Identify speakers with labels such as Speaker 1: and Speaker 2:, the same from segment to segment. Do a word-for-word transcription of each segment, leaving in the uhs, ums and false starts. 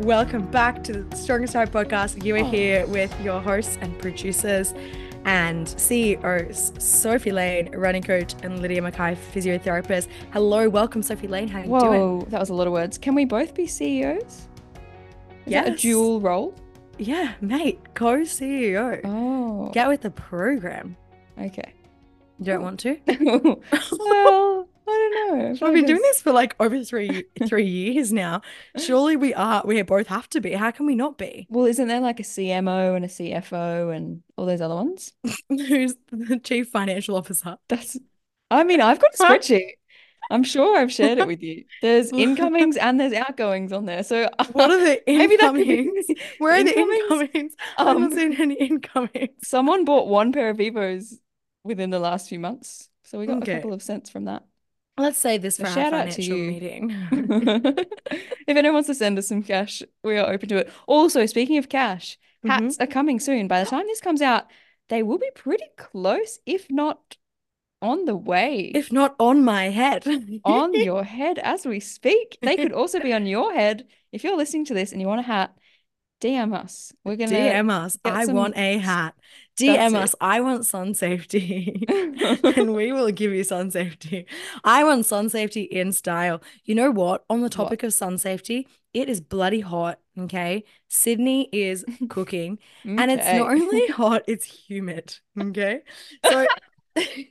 Speaker 1: welcome back to the Strongest Type podcast. You are here with your hosts and producers and C E Os, Sophie Lane, running coach, and Lydia Mackay, physiotherapist. Hello, welcome, Sophie Lane. How are you
Speaker 2: Whoa,
Speaker 1: doing?
Speaker 2: Whoa, that was a lot of words. Can we both be C E Os? Is
Speaker 1: yes.
Speaker 2: that a dual role?
Speaker 1: Yeah, mate, co-C E O.
Speaker 2: Oh.
Speaker 1: Get with the program.
Speaker 2: Okay.
Speaker 1: You don't want to?
Speaker 2: Well, I don't know.
Speaker 1: We've been like doing this for like over three three years now. Surely we are. We both have to be. How can we not be?
Speaker 2: Well, isn't there like a C M O and a C F O and all those other ones?
Speaker 1: Who's the chief financial officer?
Speaker 2: That's. I mean, I've got a spreadsheet. I'm sure I've shared it with you. There's incomings and there's outgoings on there. So
Speaker 1: what are the
Speaker 2: maybe that could
Speaker 1: incomings?
Speaker 2: be
Speaker 1: Where are the
Speaker 2: incomings?
Speaker 1: incomings? I
Speaker 2: Um,
Speaker 1: haven't seen any incomings.
Speaker 2: Someone bought one pair of Vivos within the last few months, so we got
Speaker 1: Okay.
Speaker 2: a couple of cents from that.
Speaker 1: Let's say this for
Speaker 2: A
Speaker 1: our
Speaker 2: shout out to
Speaker 1: financial
Speaker 2: you.
Speaker 1: meeting.
Speaker 2: If anyone wants to send us some cash, we are open to it. Also, speaking of cash, hats
Speaker 1: Mhm.
Speaker 2: are coming soon. By the time this comes out, they will be pretty close, if not on the way.
Speaker 1: If not on my head.
Speaker 2: On your head as we speak. They could also be on your head. If you're listening to this and you want a hat, D M us. We're gonna
Speaker 1: D M us.
Speaker 2: get
Speaker 1: I
Speaker 2: some-
Speaker 1: want a hat. D
Speaker 2: That's
Speaker 1: M
Speaker 2: it.
Speaker 1: us. I want sun safety. And we will give you sun safety. I want sun safety in style. You know what? On the topic of sun safety, it is bloody hot. Okay. Sydney is cooking. And it's not
Speaker 2: Okay.
Speaker 1: only hot, it's humid. Okay. So I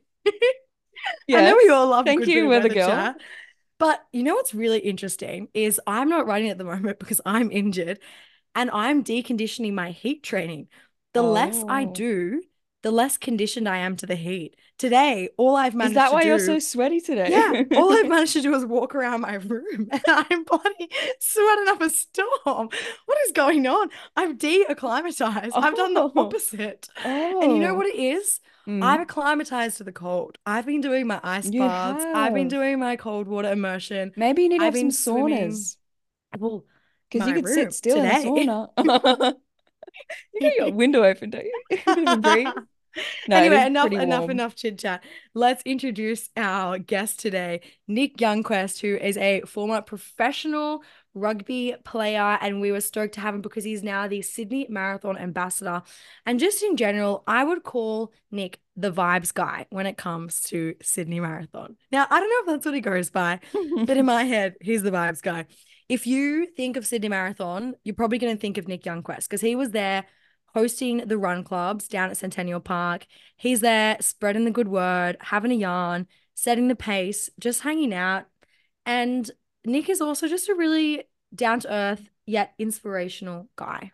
Speaker 1: know
Speaker 2: Yes.
Speaker 1: we all love a
Speaker 2: Thank
Speaker 1: good
Speaker 2: you,
Speaker 1: bit of
Speaker 2: weather
Speaker 1: weather
Speaker 2: girl.
Speaker 1: chat. But you know what's really interesting is I'm not running at the moment because I'm injured and I'm deconditioning my heat training. The less I
Speaker 2: Oh.
Speaker 1: do, the less conditioned I am to the heat. Today, all I've
Speaker 2: Is
Speaker 1: managed
Speaker 2: that
Speaker 1: to
Speaker 2: why
Speaker 1: do,
Speaker 2: you're so sweaty today?
Speaker 1: yeah, all I've managed to do is walk around my room and I'm bloody sweating up a storm. What is going on? I've de-acclimatized. I've done the
Speaker 2: Oh.
Speaker 1: opposite. And you know
Speaker 2: Oh.
Speaker 1: what it is?
Speaker 2: Mm.
Speaker 1: I've acclimatized to the cold. I've been doing my ice
Speaker 2: You
Speaker 1: baths. I've been
Speaker 2: have.
Speaker 1: doing my cold water immersion.
Speaker 2: Maybe you need to
Speaker 1: I've
Speaker 2: have some
Speaker 1: been swimming.
Speaker 2: saunas.
Speaker 1: Well,
Speaker 2: Because you
Speaker 1: my
Speaker 2: could
Speaker 1: room
Speaker 2: sit still in a
Speaker 1: today.
Speaker 2: sauna. You got your window open, don't you? A bit of a breeze. No, it
Speaker 1: Anyway,
Speaker 2: is
Speaker 1: enough,
Speaker 2: pretty
Speaker 1: enough,
Speaker 2: warm.
Speaker 1: enough chit chat. Let's introduce our guest today, Nick Youngquest, who is a former professional rugby player, and we were stoked to have him because he's now the Sydney Marathon ambassador. And just in general, I would call Nick the vibes guy when it comes to Sydney Marathon. Now, I don't know if that's what he goes by, but in my head, he's the vibes guy. If you think of Sydney Marathon, you're probably going to think of Nick Youngquest because he was there hosting the run clubs down at Centennial Park. He's there spreading the good word, having a yarn, setting the pace, just hanging out. And Nick is also just a really down to earth yet inspirational guy.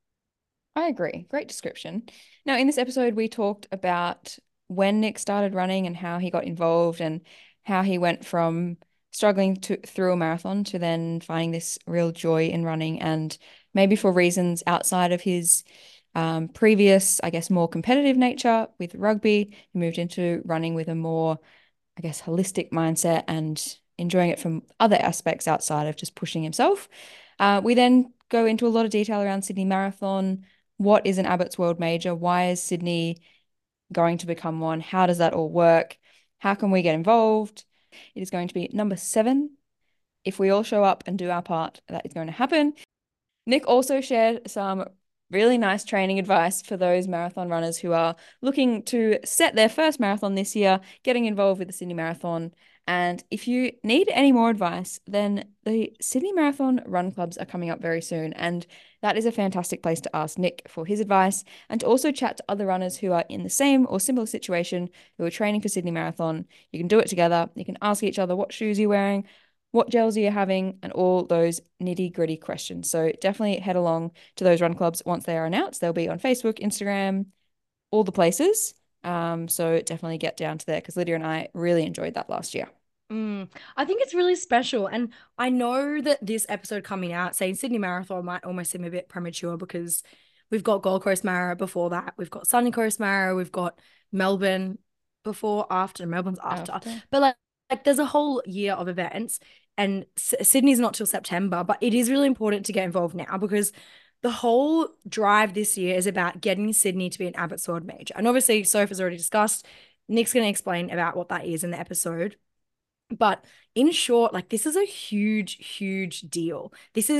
Speaker 2: I agree. Great description. Now, in this episode, we talked about when Nick started running and how he got involved and how he went from struggling to through a marathon to then finding this real joy in running, and maybe for reasons outside of his um, previous, I guess, more competitive nature with rugby, he moved into running with a more, I guess, holistic mindset and enjoying it from other aspects outside of just pushing himself. Uh, we then go into a lot of detail around Sydney Marathon. What is an Abbott's World Major? Why is Sydney going to become one? How does that all work? How can we get involved? It is going to be number seven. If we all show up and do our part, that is going to happen. Nick also shared some really nice training advice for those marathon runners who are looking to set their first marathon this year, getting involved with the Sydney Marathon. And if you need any more advice, then the Sydney Marathon run clubs are coming up very soon. And that is a fantastic place to ask Nick for his advice and to also chat to other runners who are in the same or similar situation who are training for Sydney Marathon. You can do it together. You can ask each other what shoes you're wearing, what gels are you having, and all those nitty gritty questions. So definitely head along to those run clubs once they are announced. They'll be on Facebook, Instagram, all the places. Um, so definitely get down to there because Lydia and I really enjoyed that last year.
Speaker 1: Mm, I think it's really special. And I know that this episode coming out saying Sydney Marathon might almost seem a bit premature because we've got Gold Coast Mara before that. We've got Sunny Coast Mara. We've got Melbourne before, after. Melbourne's after.
Speaker 2: After.
Speaker 1: But like, like there's a whole year of events. And S Sydney's not till September. But it is really important to get involved now because the whole drive this year is about getting Sydney to be an Abbott's World Major. And obviously, Soph has already discussed. Nick's going to explain about what that is in the episode. But in short, like this is a huge, huge deal. This is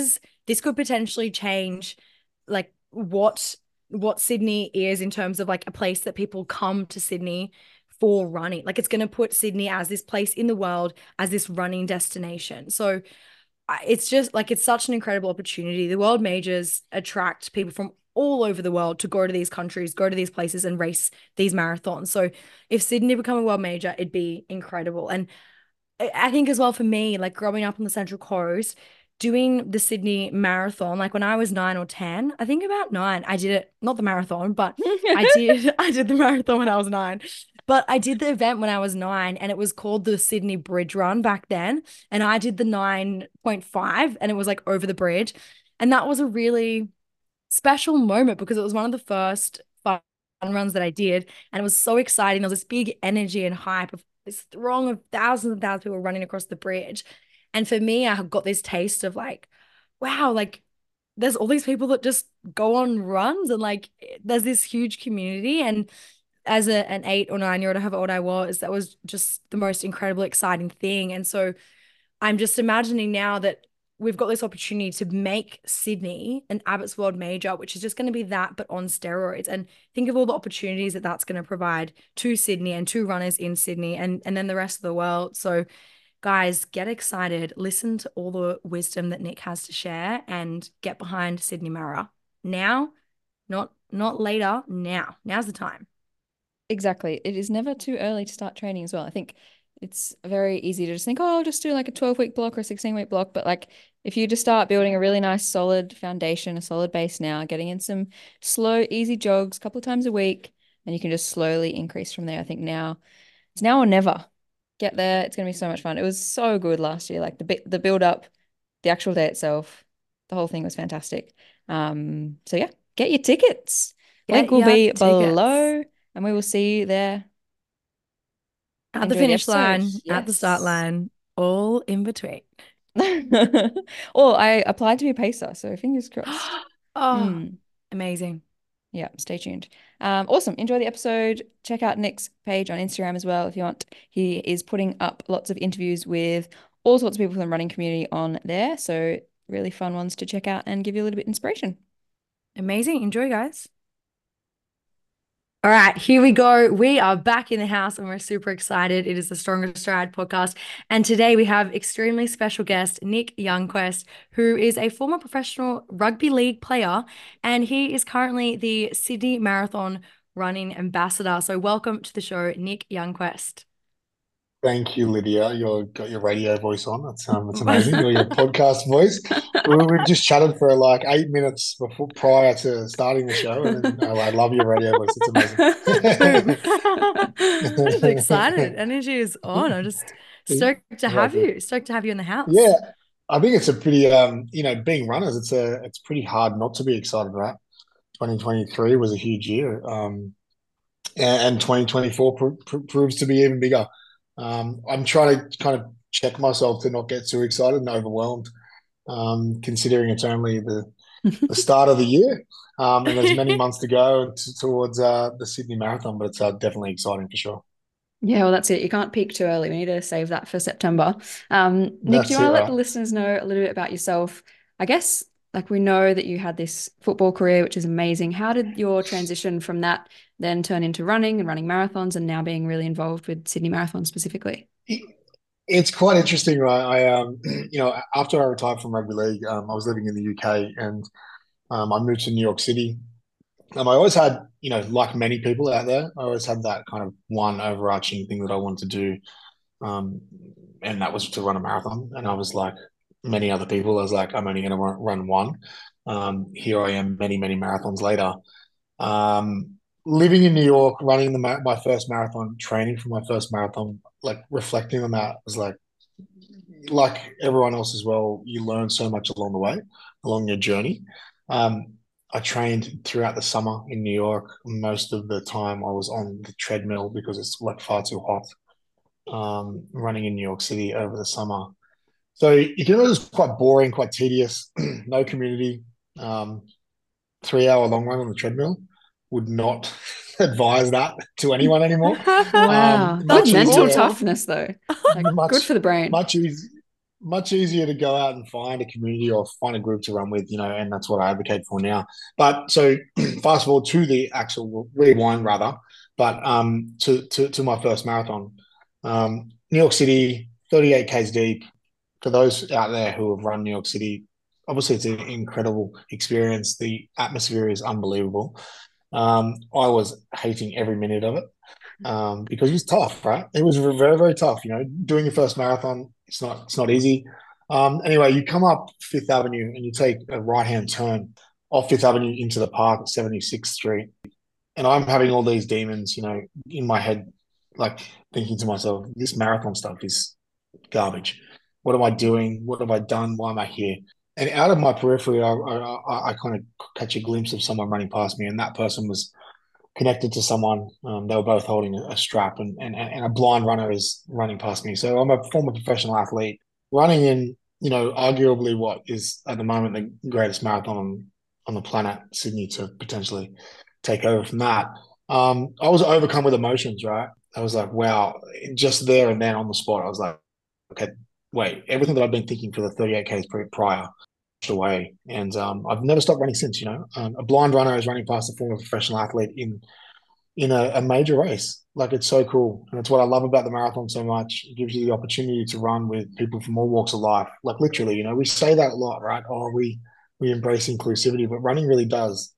Speaker 1: this could potentially change like what what Sydney is in terms of like a place that people come to Sydney for running. Like it's going to put Sydney as this place in the world as this running destination. So it's just like it's such an incredible opportunity. The world majors attract people from all over the world to go to these countries, go to these places and race these marathons. So if Sydney become a world major, it'd be incredible. And I think as well for me, like growing up on the Central Coast, doing the Sydney Marathon, like when I was nine or ten, I think about nine, I did it, not the marathon, but I did, I did the marathon when I was nine. But I did the event when I was nine and it was called the Sydney Bridge Run back then. And I did the nine point five and it was like over the bridge. And that was a really special moment because it was one of the first fun runs that I did. And it was so exciting. There was this big energy and hype of this throng of thousands and thousands of people running across the bridge. And for me, I got this taste of like, wow, like there's all these people that just go on runs and like there's this huge community. And as a, an eight or nine year old, however old I was, that was just the most incredible, exciting thing. And so I'm just imagining now that we've got this opportunity to make Sydney an Abbott's World Major, which is just going to be that, but on steroids. And think of all the opportunities that that's going to provide to Sydney and to runners in Sydney and, and then the rest of the world. So guys, get excited, listen to all the wisdom that Nick has to share and get behind Sydney Mara. Now, not, not later, now. Now's the time.
Speaker 2: Exactly. It is never too early to start training as well. I think it's very easy to just think, oh, I'll just do like a twelve week block or a sixteen week block. But like if you just start building a really nice solid foundation, a solid base now, getting in some slow, easy jogs a couple of times a week, and you can just slowly increase from there. I think now it's now or never. Get there. It's going to be so much fun. It was so good last year. Like the the build up, the actual day itself, the whole thing was fantastic. Um, so yeah, get your tickets.
Speaker 1: Get
Speaker 2: Link will be
Speaker 1: tickets.
Speaker 2: below. And we will see you there.
Speaker 1: At
Speaker 2: Enjoy
Speaker 1: the finish
Speaker 2: the
Speaker 1: line,
Speaker 2: yes.
Speaker 1: at the start line, all in between.
Speaker 2: Oh, I applied to be a pacer, so fingers crossed.
Speaker 1: Oh,
Speaker 2: mm.
Speaker 1: Amazing.
Speaker 2: Yeah, stay tuned. Um, awesome. Enjoy the episode. Check out Nick's page on Instagram as well if you want. He is putting up lots of interviews with all sorts of people from the running community on there. So really fun ones to check out and give you a little bit of inspiration.
Speaker 1: Amazing. Enjoy, guys. All right, here we go. We are back in the house and we're super excited. It is the Stronger Stride podcast. And today we have extremely special guest, Nick Youngquest, who is a former professional rugby league player. And he is currently the Sydney Marathon running ambassador. So welcome to the show, Nick Youngquest.
Speaker 3: Thank you, Lydia. You've got your radio voice on. That's um, that's amazing. Or your podcast voice. We, we've just chatted for like eight minutes before prior to starting the show, and oh, I love your radio voice. It's amazing.
Speaker 1: I'm excited. Energy is on. I'm just stoked to have you. Stoked to have you in the house.
Speaker 3: Yeah, I think it's a pretty um, you know, being runners, it's a it's pretty hard not to be excited about. twenty twenty-three was a huge year, um, and, and twenty twenty-four pr pr proves to be even bigger. Um, I'm trying to kind of check myself to not get too excited and overwhelmed, um, considering it's only the, the start of the year, um, and there's many months to go towards uh, the Sydney Marathon, but it's uh, definitely exciting for sure.
Speaker 4: Yeah, well, that's it. You can't peak too early. We need to save that for September. Um, Nick,
Speaker 3: That's
Speaker 4: do you want to
Speaker 3: it,
Speaker 4: let
Speaker 3: right.
Speaker 4: the listeners know a little bit about yourself? I guess, like we know that you had this football career, which is amazing. How did your transition from that then turn into running and running marathons and now being really involved with Sydney Marathon specifically?
Speaker 3: It's quite interesting, right? I, um, you know, after I retired from rugby league, um, I was living in the U K and um, I moved to New York City. Um, I always had, you know, like many people out there, I always had that kind of one overarching thing that I wanted to do, um, and that was to run a marathon. And I was like many other people, I was like, I'm only going to run, run one. Um, here I am, many, many marathons later. Um, living in New York, running the my first marathon, training for my first marathon, like reflecting on that was like, like everyone else as well, you learn so much along the way, along your journey. Um, I trained throughout the summer in New York. Most of the time I was on the treadmill because it's like far too hot, um, running in New York City over the summer. So you can, it was quite boring, quite tedious, no community, um, three hour long run on the treadmill. Would not advise that to anyone anymore.
Speaker 4: Wow.
Speaker 3: Um,
Speaker 4: Good mental
Speaker 3: easier,
Speaker 4: toughness though. Like,
Speaker 3: much,
Speaker 4: good for the brain.
Speaker 3: Much easier. much easier to go out and find a community or find a group to run with, you know, and that's what I advocate for now. But so fast forward to the actual rewind rather, but um to to to my first marathon. Um, New York City, thirty-eight Ks deep. For those out there who have run New York City, obviously it's an incredible experience. The atmosphere is unbelievable. Um, I was hating every minute of it um, because it was tough, right? It was very, very tough. You know, doing your first marathon, it's not, it's not easy. Um, anyway, you come up Fifth Avenue and you take a right-hand turn off Fifth Avenue into the park at seventy-sixth Street, and I'm having all these demons, you know, in my head, like thinking to myself, this marathon stuff is garbage. What am I doing? What have I done? Why am I here? And out of my periphery, I, I, I kind of catch a glimpse of someone running past me, and that person was connected to someone. Um, they were both holding a strap, and, and and a blind runner is running past me. So I'm a former professional athlete running in, you know, arguably what is at the moment the greatest marathon on, on the planet, Sydney, to potentially take over from that. Um, I was overcome with emotions, right? I was like, wow, just there and then on the spot, I was like, okay, wait, everything that I've been thinking for the thirty-eight Ks prior away. And um, I've never stopped running since, you know. Um, a blind runner is running past a former professional athlete in in a, a major race. Like, it's so cool. And it's what I love about the marathon so much. It gives you the opportunity to run with people from all walks of life. Like, literally, you know, we say that a lot, right? Oh, we we embrace inclusivity, but running really does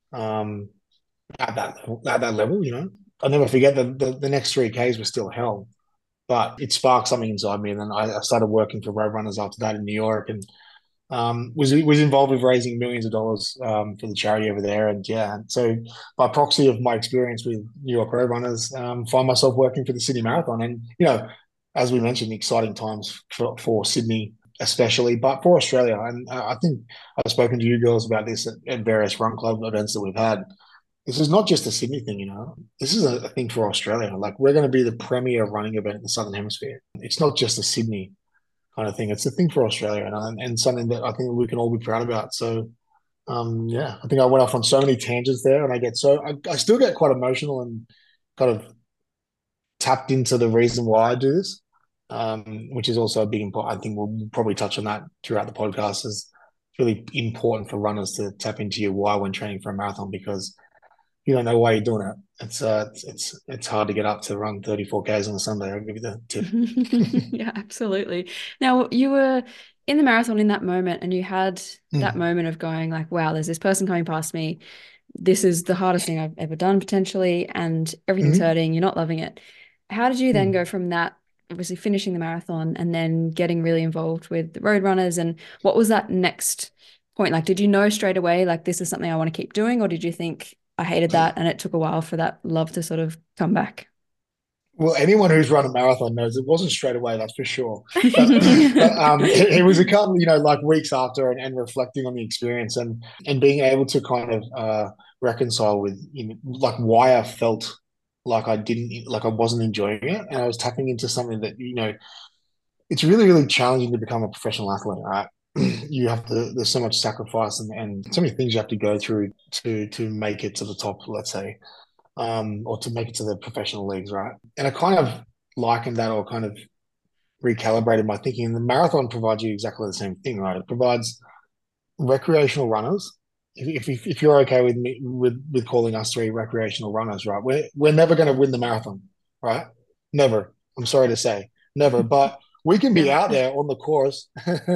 Speaker 3: um, at that at that level, you know. I'll never forget that the, the next three Ks were still hell, but it sparked something inside me. And then I, I started working for Road Runners after that in New York, and um, was was involved with raising millions of dollars um, for the charity over there. And yeah, so by proxy of my experience with New York Road Runners, um, find myself working for the Sydney Marathon. And you know, as we mentioned, exciting times for, for Sydney, especially, but for Australia. And uh, I think I've spoken to you girls about this at, at various run club events that we've had. This is not just a Sydney thing, you know. This is a, a thing for Australia. Like, we're going to be the premier running event in the Southern Hemisphere. It's not just a Sydney kind of thing. It's a thing for Australia, and, and something that I think we can all be proud about. So, um, yeah, I think I went off on so many tangents there, and I get so I, I still get quite emotional and kind of tapped into the reason why I do this, um, which is also a big important. I think we'll probably touch on that throughout the podcast. Is really important for runners to tap into your why when training for a marathon, because you don't know why you're doing it. It's uh, it's it's, it's hard to get up to run thirty-four Ks on a Sunday. I'll give you the tip.
Speaker 4: Yeah, absolutely. Now, you were in the marathon in that moment, and you had that
Speaker 3: Mm.
Speaker 4: moment of going like, wow, there's this person coming past me. This is the hardest thing I've ever done potentially, and everything's
Speaker 3: Mm.
Speaker 4: hurting. You're not loving it. How did you then
Speaker 3: Mm.
Speaker 4: go from that, obviously finishing the marathon, and then getting really involved with the road runners? And what was that next point? Like, did you know straight away, like, this is something I want to keep doing? Or did you think, I hated that and it took a while for that love to sort of come back?
Speaker 3: Well, anyone who's run a marathon knows it wasn't straight away, that's for sure. But but um, it, it was a couple, you know, like weeks after, and, and reflecting on the experience, and and being able to kind of uh, reconcile with, you know, like why I felt like I didn't, like I wasn't enjoying it, and I was tapping into something that, you know, it's really really challenging to become a professional athlete, right? You have to. There's so much sacrifice and, and so many things you have to go through to to make it to the top, let's say, um, or to make it to the professional leagues, right? And I kind of likened that, or kind of recalibrated my thinking. The marathon provides you exactly the same thing, right? It provides recreational runners. If, if, if you're okay with me with with calling us three recreational runners, right? We're we're never going to win the marathon, right? Never. I'm sorry to say, never. But we can be
Speaker 4: Yeah.
Speaker 3: out there on the course.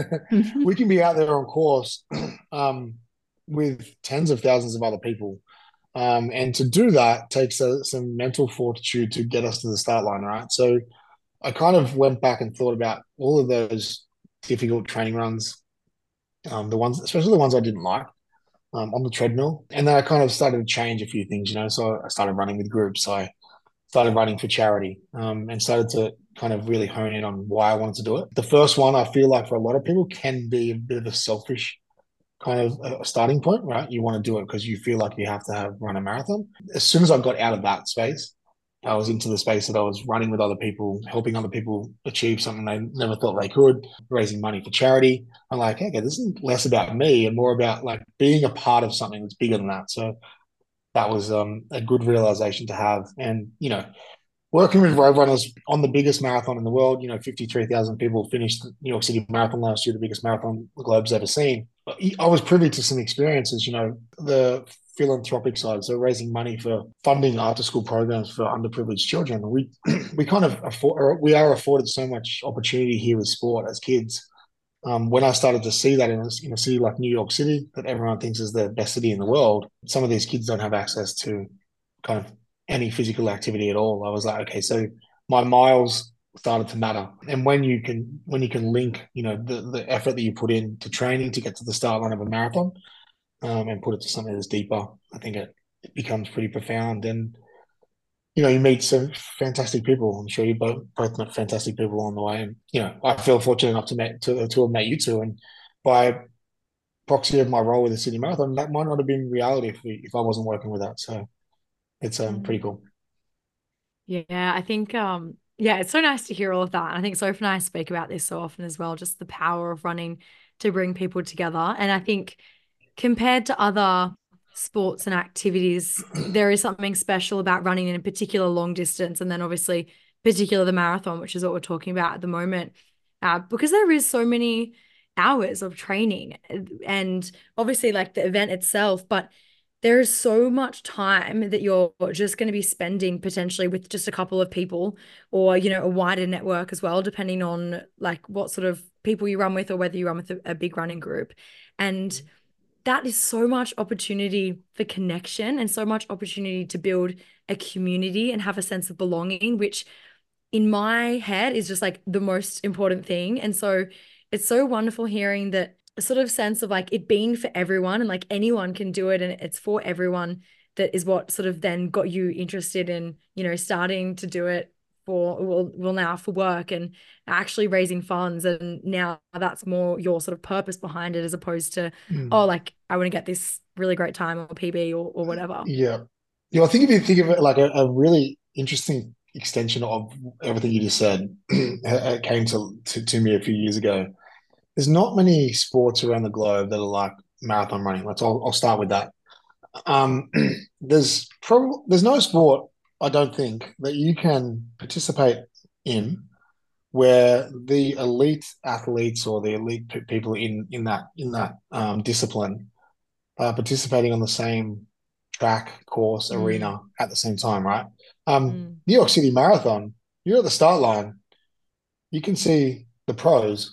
Speaker 3: We can be out there on course um, with tens of thousands of other people, um, and to do that takes a, some mental fortitude to get us to the start line, right? So I kind of went back and thought about all of those difficult training runs, um, the ones, especially the ones I didn't like, um, on the treadmill. And then I kind of started to change a few things, you know. So I started running with groups. I started running for charity, um, and started to kind of really hone in on why I wanted to do it. The first one, I feel like for a lot of people, can be a bit of a selfish kind of a starting point, right? You want to do it because you feel like you have to have run a marathon. As soon as I got out of that space, I was into the space that I was running with other people, helping other people achieve something they never thought they could, raising money for charity. I'm like, okay, this is less about me and more about like being a part of something that's bigger than that. So that was um, a good realization to have. And, you know, working with road runners on the biggest marathon in the world, you know, fifty-three thousand people finished the New York City Marathon last year, the biggest marathon the globe's ever seen. I was privy to some experiences, you know, the philanthropic side, so raising money for funding after school programs for underprivileged children. We we kind of afford, we are afforded so much opportunity here with sport as kids. Um, when I started to see that in a, in a city like New York City, that everyone thinks is the best city in the world, some of these kids don't have access to kind of any physical activity at all. I was like, okay, so my miles started to matter. And when you can when you can link, you know, the, the effort that you put in to training to get to the start line of a marathon, um, and put it to something that's deeper, I think it, it becomes pretty profound. And you know, you meet some fantastic people. I'm sure you both both met fantastic people along the way. And you know, I feel fortunate enough to met to, to have met you two. And by proxy of my role with the Sydney Marathon, that might not have been reality if we if I wasn't working with that. So it's um pretty cool.
Speaker 1: Yeah, I think um yeah, it's so nice to hear all of that. I think Soph and I speak about this so often as well, just the power of running to bring people together. And I think compared to other sports and activities, there is something special about running in a particular long distance, and then obviously particular the marathon, which is what we're talking about at the moment. Uh, because there is so many hours of training and obviously like the event itself, but there is so much time that you're just going to be spending potentially with just a couple of people, or you know, a wider network as well, depending on like what sort of people you run with or whether you run with a, a big running group. And that is so much opportunity for connection and so much opportunity to build a community and have a sense of belonging, which in my head is just like the most important thing. And so it's so wonderful hearing that sort of sense of like it being for everyone and like anyone can do it and it's for everyone. That is what sort of then got you interested in, you know, starting to do it for, well, well now for work and actually raising funds. And now that's more your sort of purpose behind it as opposed to,
Speaker 3: Mm.
Speaker 1: oh, like I want to get this really great time or P B or, or whatever.
Speaker 3: Yeah. Yeah, I think if you think of it like a, a really interesting extension of everything you just said, it came to, to to me a few years ago. There's not many sports around the globe that are like marathon running. Let's I'll, I'll start with that. Um, there's probably there's no sport I don't think that you can participate in where the elite athletes or the elite p- people in in that in that um, discipline are participating on the same track, course,
Speaker 1: Mm,
Speaker 3: arena at the same time, right? Um,
Speaker 1: mm.
Speaker 3: New York City Marathon, you're at the start line, you can see the pros.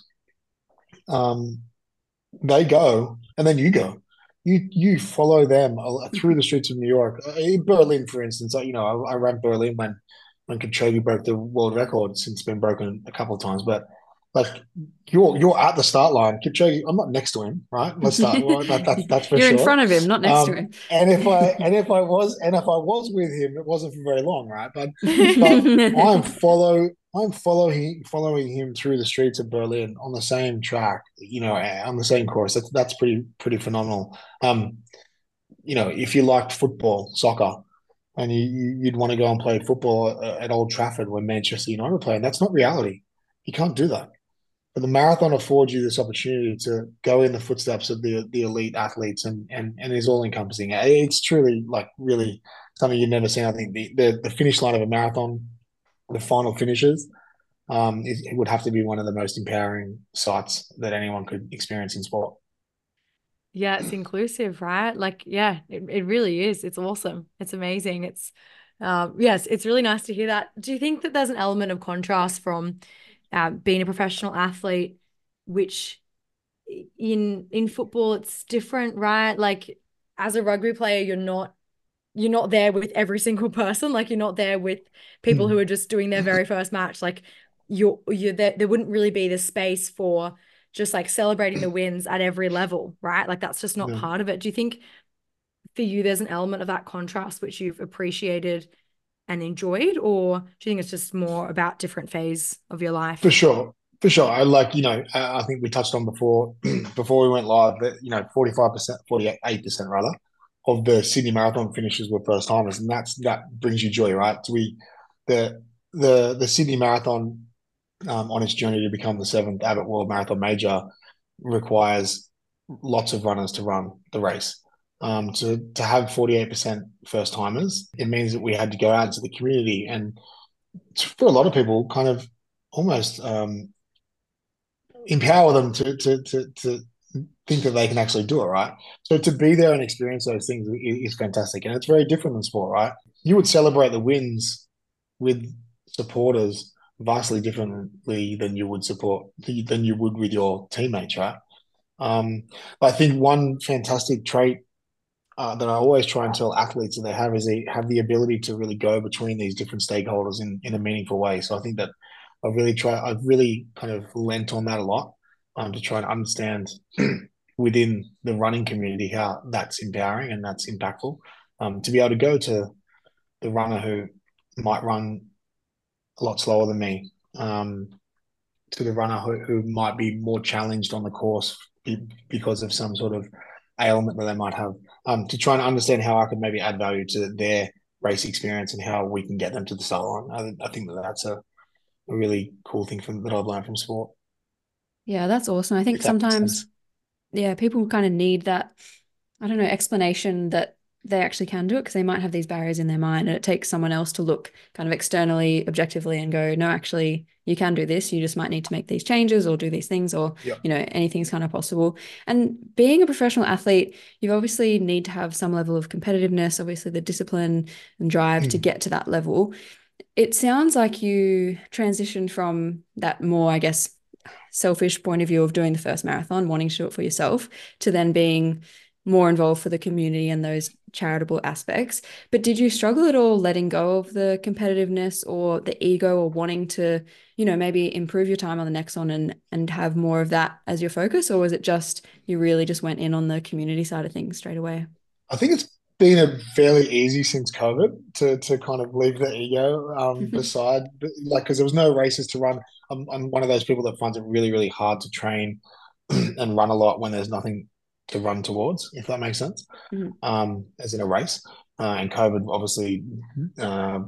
Speaker 3: Um, they go, and then you go. You you follow them through the streets of New York. Uh, In Berlin, for instance, you know, I, I ran Berlin when when Kipchoge broke the world record. Since been broken a couple of times, but like you're you're at the start line. Kipchoge, I'm not next to him, right? Let's start. Well, that, that, that's for
Speaker 4: You're in
Speaker 3: sure.
Speaker 4: front of him, not next to
Speaker 3: Um,
Speaker 4: him.
Speaker 3: and if I and if I was and if I was with him, it wasn't for very long, right? But but I'm follow I'm following following him through the streets of Berlin on the same track, you know, on the same course. That's that's pretty pretty phenomenal. Um, you know, if you liked football, soccer, and you, you you'd want to go and play football at Old Trafford when Manchester United are playing, that's not reality. You can't do that. But the marathon affords you this opportunity to go in the footsteps of the the elite athletes and and and is all encompassing. It's truly like really something you've never seen. I think the the, the finish line of a marathon, the final finishes, um, it, it would have to be one of the most empowering sights that anyone could experience in sport.
Speaker 1: Yeah, it's inclusive, right? Like, yeah, it, it really is. It's awesome. It's amazing. It's um yes, it's really nice to hear that. Do you think that there's an element of contrast from uh, being a professional athlete, which in in football it's different, right? Like as a rugby player, you're not you're not there with every single person. Like you're not there with people who
Speaker 3: Mm.
Speaker 1: are just doing their very first match. Like you're you're there, there wouldn't really be the space for just like celebrating the wins at every level, right? Like that's just not
Speaker 3: No.
Speaker 1: part of it. Do you think for you there's an element of that contrast which you've appreciated and enjoyed, or do you think it's just more about different phase of your
Speaker 3: For
Speaker 1: life?
Speaker 3: sure. For sure. I like, you know, I I think we touched on before before we went live that, you know, forty-five percent, forty-eight percent rather, of the Sydney Marathon finishes were first timers. And that's that brings you joy, right? So we the the the Sydney Marathon, um, on its journey to become the seventh Abbott World Marathon Major, requires lots of runners to run the race. Um, to to have forty-eight percent first timers, it means that we had to go out into the community and for a lot of people, kind of almost um, empower them to, to to to think that they can actually do it, right? So to be there and experience those things is, is fantastic, and it's very different than sport, right? You would celebrate the wins with supporters vastly differently than you would support than you would with your teammates, right? Um, but I think one fantastic trait uh, that I always try and tell athletes that they have is they have the ability to really go between these different stakeholders in, in a meaningful way. So I think that I really try, I've really kind of lent on that a lot um, to try and understand within the running community how that's empowering and that's impactful. Um, to be able to go to the runner who might run a lot slower than me, um, to the runner who, who might be more challenged on the course because of some sort of ailment that they might have, um, to try and understand how I could maybe add value to their race experience and how we can get them to the start line. I, I think that that's a, a really cool thing from, that I've learned from sport.
Speaker 4: Yeah, that's awesome. I think
Speaker 3: If that makes
Speaker 4: sometimes,
Speaker 3: sense.
Speaker 4: yeah, people kind of need that, I don't know, explanation that they actually can do it because they might have these barriers in their mind and it takes someone else to look kind of externally, objectively and go, no, actually, you can do this. You just might need to make these changes or do these things or,
Speaker 3: Yeah.
Speaker 4: you know, anything's kind of possible. And being a professional athlete, you obviously need to have some level of competitiveness, obviously the discipline and drive to get to that level. It sounds like you transitioned from that more, I guess, selfish point of view of doing the first marathon, wanting to do it for yourself, to then being more involved for the community and those charitable aspects. But did you struggle at all letting go of the competitiveness or the ego or wanting to, you know, maybe improve your time on the next one and and have more of that as your focus? Or was it just you really just went in on the community side of things straight away?
Speaker 3: I think it's been a fairly easy since COVID to to kind of leave the ego um, beside, like, because there was no races to run. I'm, I'm one of those people that finds it really, really hard to train and run a lot when there's nothing to run towards, if that makes sense,
Speaker 4: Mhm.
Speaker 3: um, as in a race. Uh, and COVID obviously uh,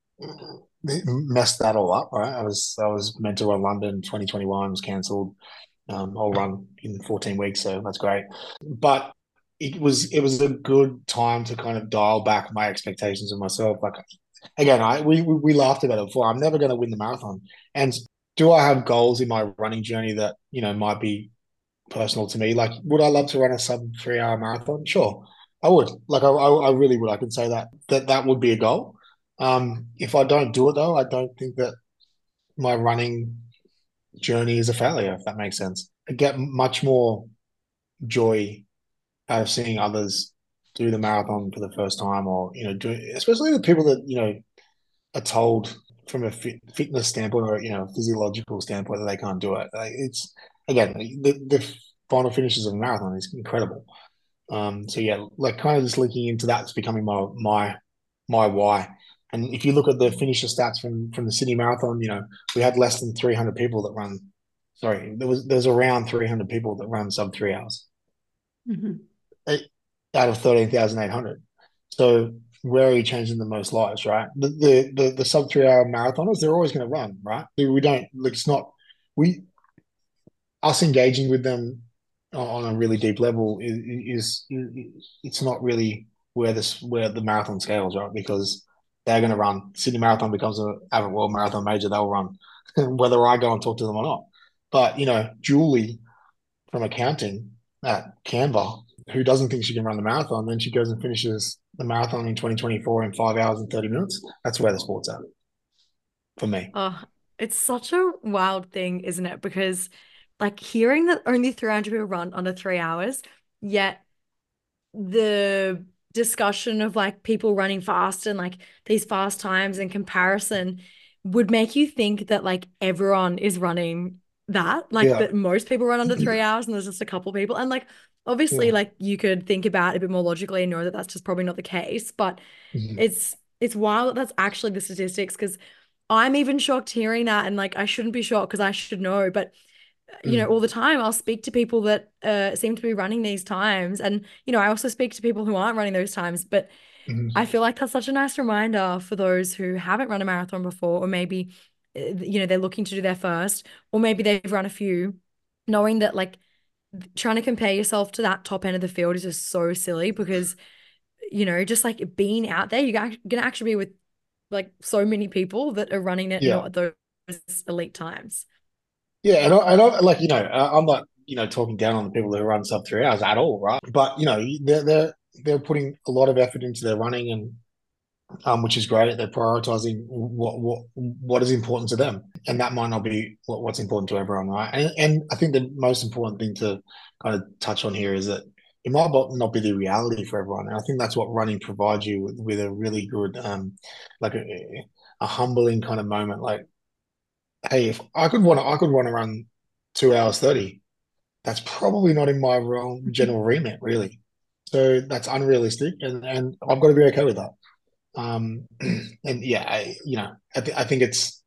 Speaker 3: messed that all up, right? I was I was meant to run London twenty twenty-one, was cancelled. Um, I'll run in fourteen weeks, so that's great. But it was it was a good time to kind of dial back my expectations of myself. Like, again, I we we laughed about it before. I'm never going to win the marathon, and do I have goals in my running journey that you know might be personal to me? Like, would I love to run a sub three hour marathon? Sure, I would. Like, I I, I really would. I can say that that that would be a goal. Um, if I don't do it though, I don't think that my running journey is a failure. If that makes sense, I get much more joy out of seeing others do the marathon for the first time, or you know, do especially the people that you know are told from a fit, fitness standpoint or you know physiological standpoint that they can't do it. Like, it's again the, the final finishes of a marathon is incredible. Um, so yeah, like kind of just linking into that's becoming my my my why. And if you look at the finisher stats from from the Sydney Marathon, you know we had less than three hundred people that run. Sorry, there was there's around three hundred people that run sub three hours.
Speaker 4: Mhm.
Speaker 3: Eight, out of thirteen thousand eight hundred. So where are you changing the most lives, right? The the the, the sub three hour marathoners, they're always going to run, right? We don't like it's not we us engaging with them on a really deep level is, is it's not really where this where the marathon scales, right? Because they're going to run. Sydney Marathon becomes a Avid World Marathon major, they'll run, whether I go and talk to them or not. But you know, Julie from accounting at Canva, who doesn't think she can run the marathon, then she goes and finishes the marathon in twenty twenty-four in five hours and thirty minutes. That's where the sport's at for me.
Speaker 1: Oh, it's such a wild thing, isn't it? Because like hearing that only three hundred people run under three hours, yet the discussion of like people running fast and like these fast times in comparison would make you think that like everyone is running that, like
Speaker 3: Yeah.
Speaker 1: that most people run under three hours and there's just a couple people. And like obviously
Speaker 3: Yeah.
Speaker 1: like you could think about it a bit more logically and know that that's just probably not the case, but
Speaker 3: Mhm.
Speaker 1: it's it's wild that that's actually the statistics because I'm even shocked hearing that and like I shouldn't be shocked because I should know, but you know, all the time I'll speak to people that uh, seem to be running these times. And, you know, I also speak to people who aren't running those times. But I
Speaker 3: Mhm.
Speaker 1: feel like that's such a nice reminder for those who haven't run a marathon before, or maybe, uh, you know, they're looking to do their first, or maybe they've run a few, knowing that like trying to compare yourself to that top end of the field is just so silly because, you know, just like being out there, you're going to actually be with like so many people that are running it
Speaker 3: Yeah.
Speaker 1: not those elite times.
Speaker 3: Yeah, and I, and I like you know I- I'm not you know talking down on the people who run sub three hours at all, right? But you know they're they're they're putting a lot of effort into their running, and um, which is great. They're prioritizing what what what is important to them, and that might not be what, what's important to everyone, right? And and I think the most important thing to kind of touch on here is that it might not be the reality for everyone, and I think that's what running provides you with, with a really good um like a, a humbling kind of moment, like hey, if I could want to, I could want to run two hours thirty. That's probably not in my realm, general remit, really. So that's unrealistic, and and I've got to be okay with that. Um, and yeah, I, you know, I, th I think it's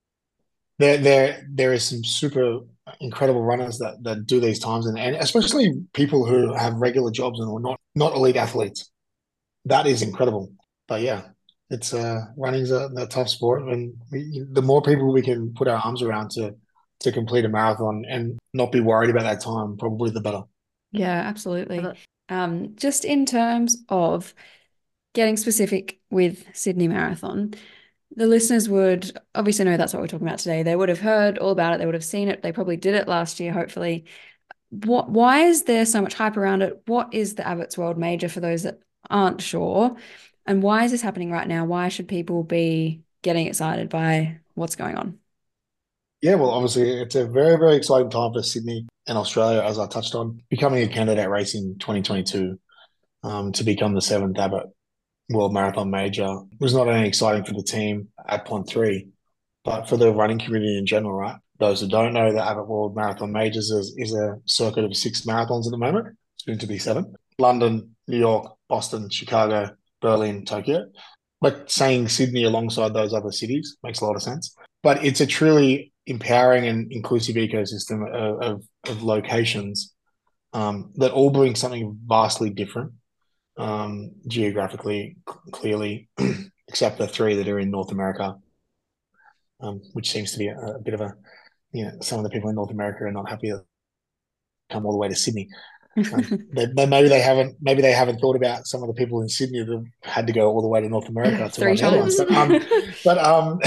Speaker 3: there. There, there is some super incredible runners that that do these times, and and especially people who have regular jobs and are not not elite athletes. That is incredible. But yeah, it's uh running's a, a tough sport, and we, the more people we can put our arms around to to complete a marathon and not be worried about that time, probably the better.
Speaker 4: Yeah, absolutely. Um, just in terms of getting specific with Sydney Marathon, the listeners would obviously know that's what we're talking about today. They would have heard all about it. They would have seen it. They probably did it last year, hopefully. What, why is there so much hype around it? What is the Abbott's World Major for those that aren't sure? And why is this happening right now? Why should people be getting excited by what's going on?
Speaker 3: Yeah, well, obviously, it's a very, very exciting time for Sydney and Australia, as I touched on, becoming a candidate race in twenty twenty-two um, to become the seventh Abbott World Marathon Major. It was not only exciting for the team at Pond three, but for the running community in general, right? Those who don't know, the Abbott World Marathon Majors is, is a circuit of six marathons at the moment, soon to be seven. London, New York, Boston, Chicago, Berlin, Tokyo. But saying Sydney alongside those other cities makes a lot of sense. But it's a truly empowering and inclusive ecosystem of, of, of locations um, that all bring something vastly different um, geographically, clearly, except the three that are in North America, um, which seems to be a, a bit of a, you know, some of the people in North America are not happy to come all the way to Sydney. Um, they, they, maybe they haven't, maybe they haven't thought about some of the people in Sydney that have had to go all the way to North America to
Speaker 4: Three
Speaker 3: run the other ones.
Speaker 4: times.
Speaker 3: But um, but um,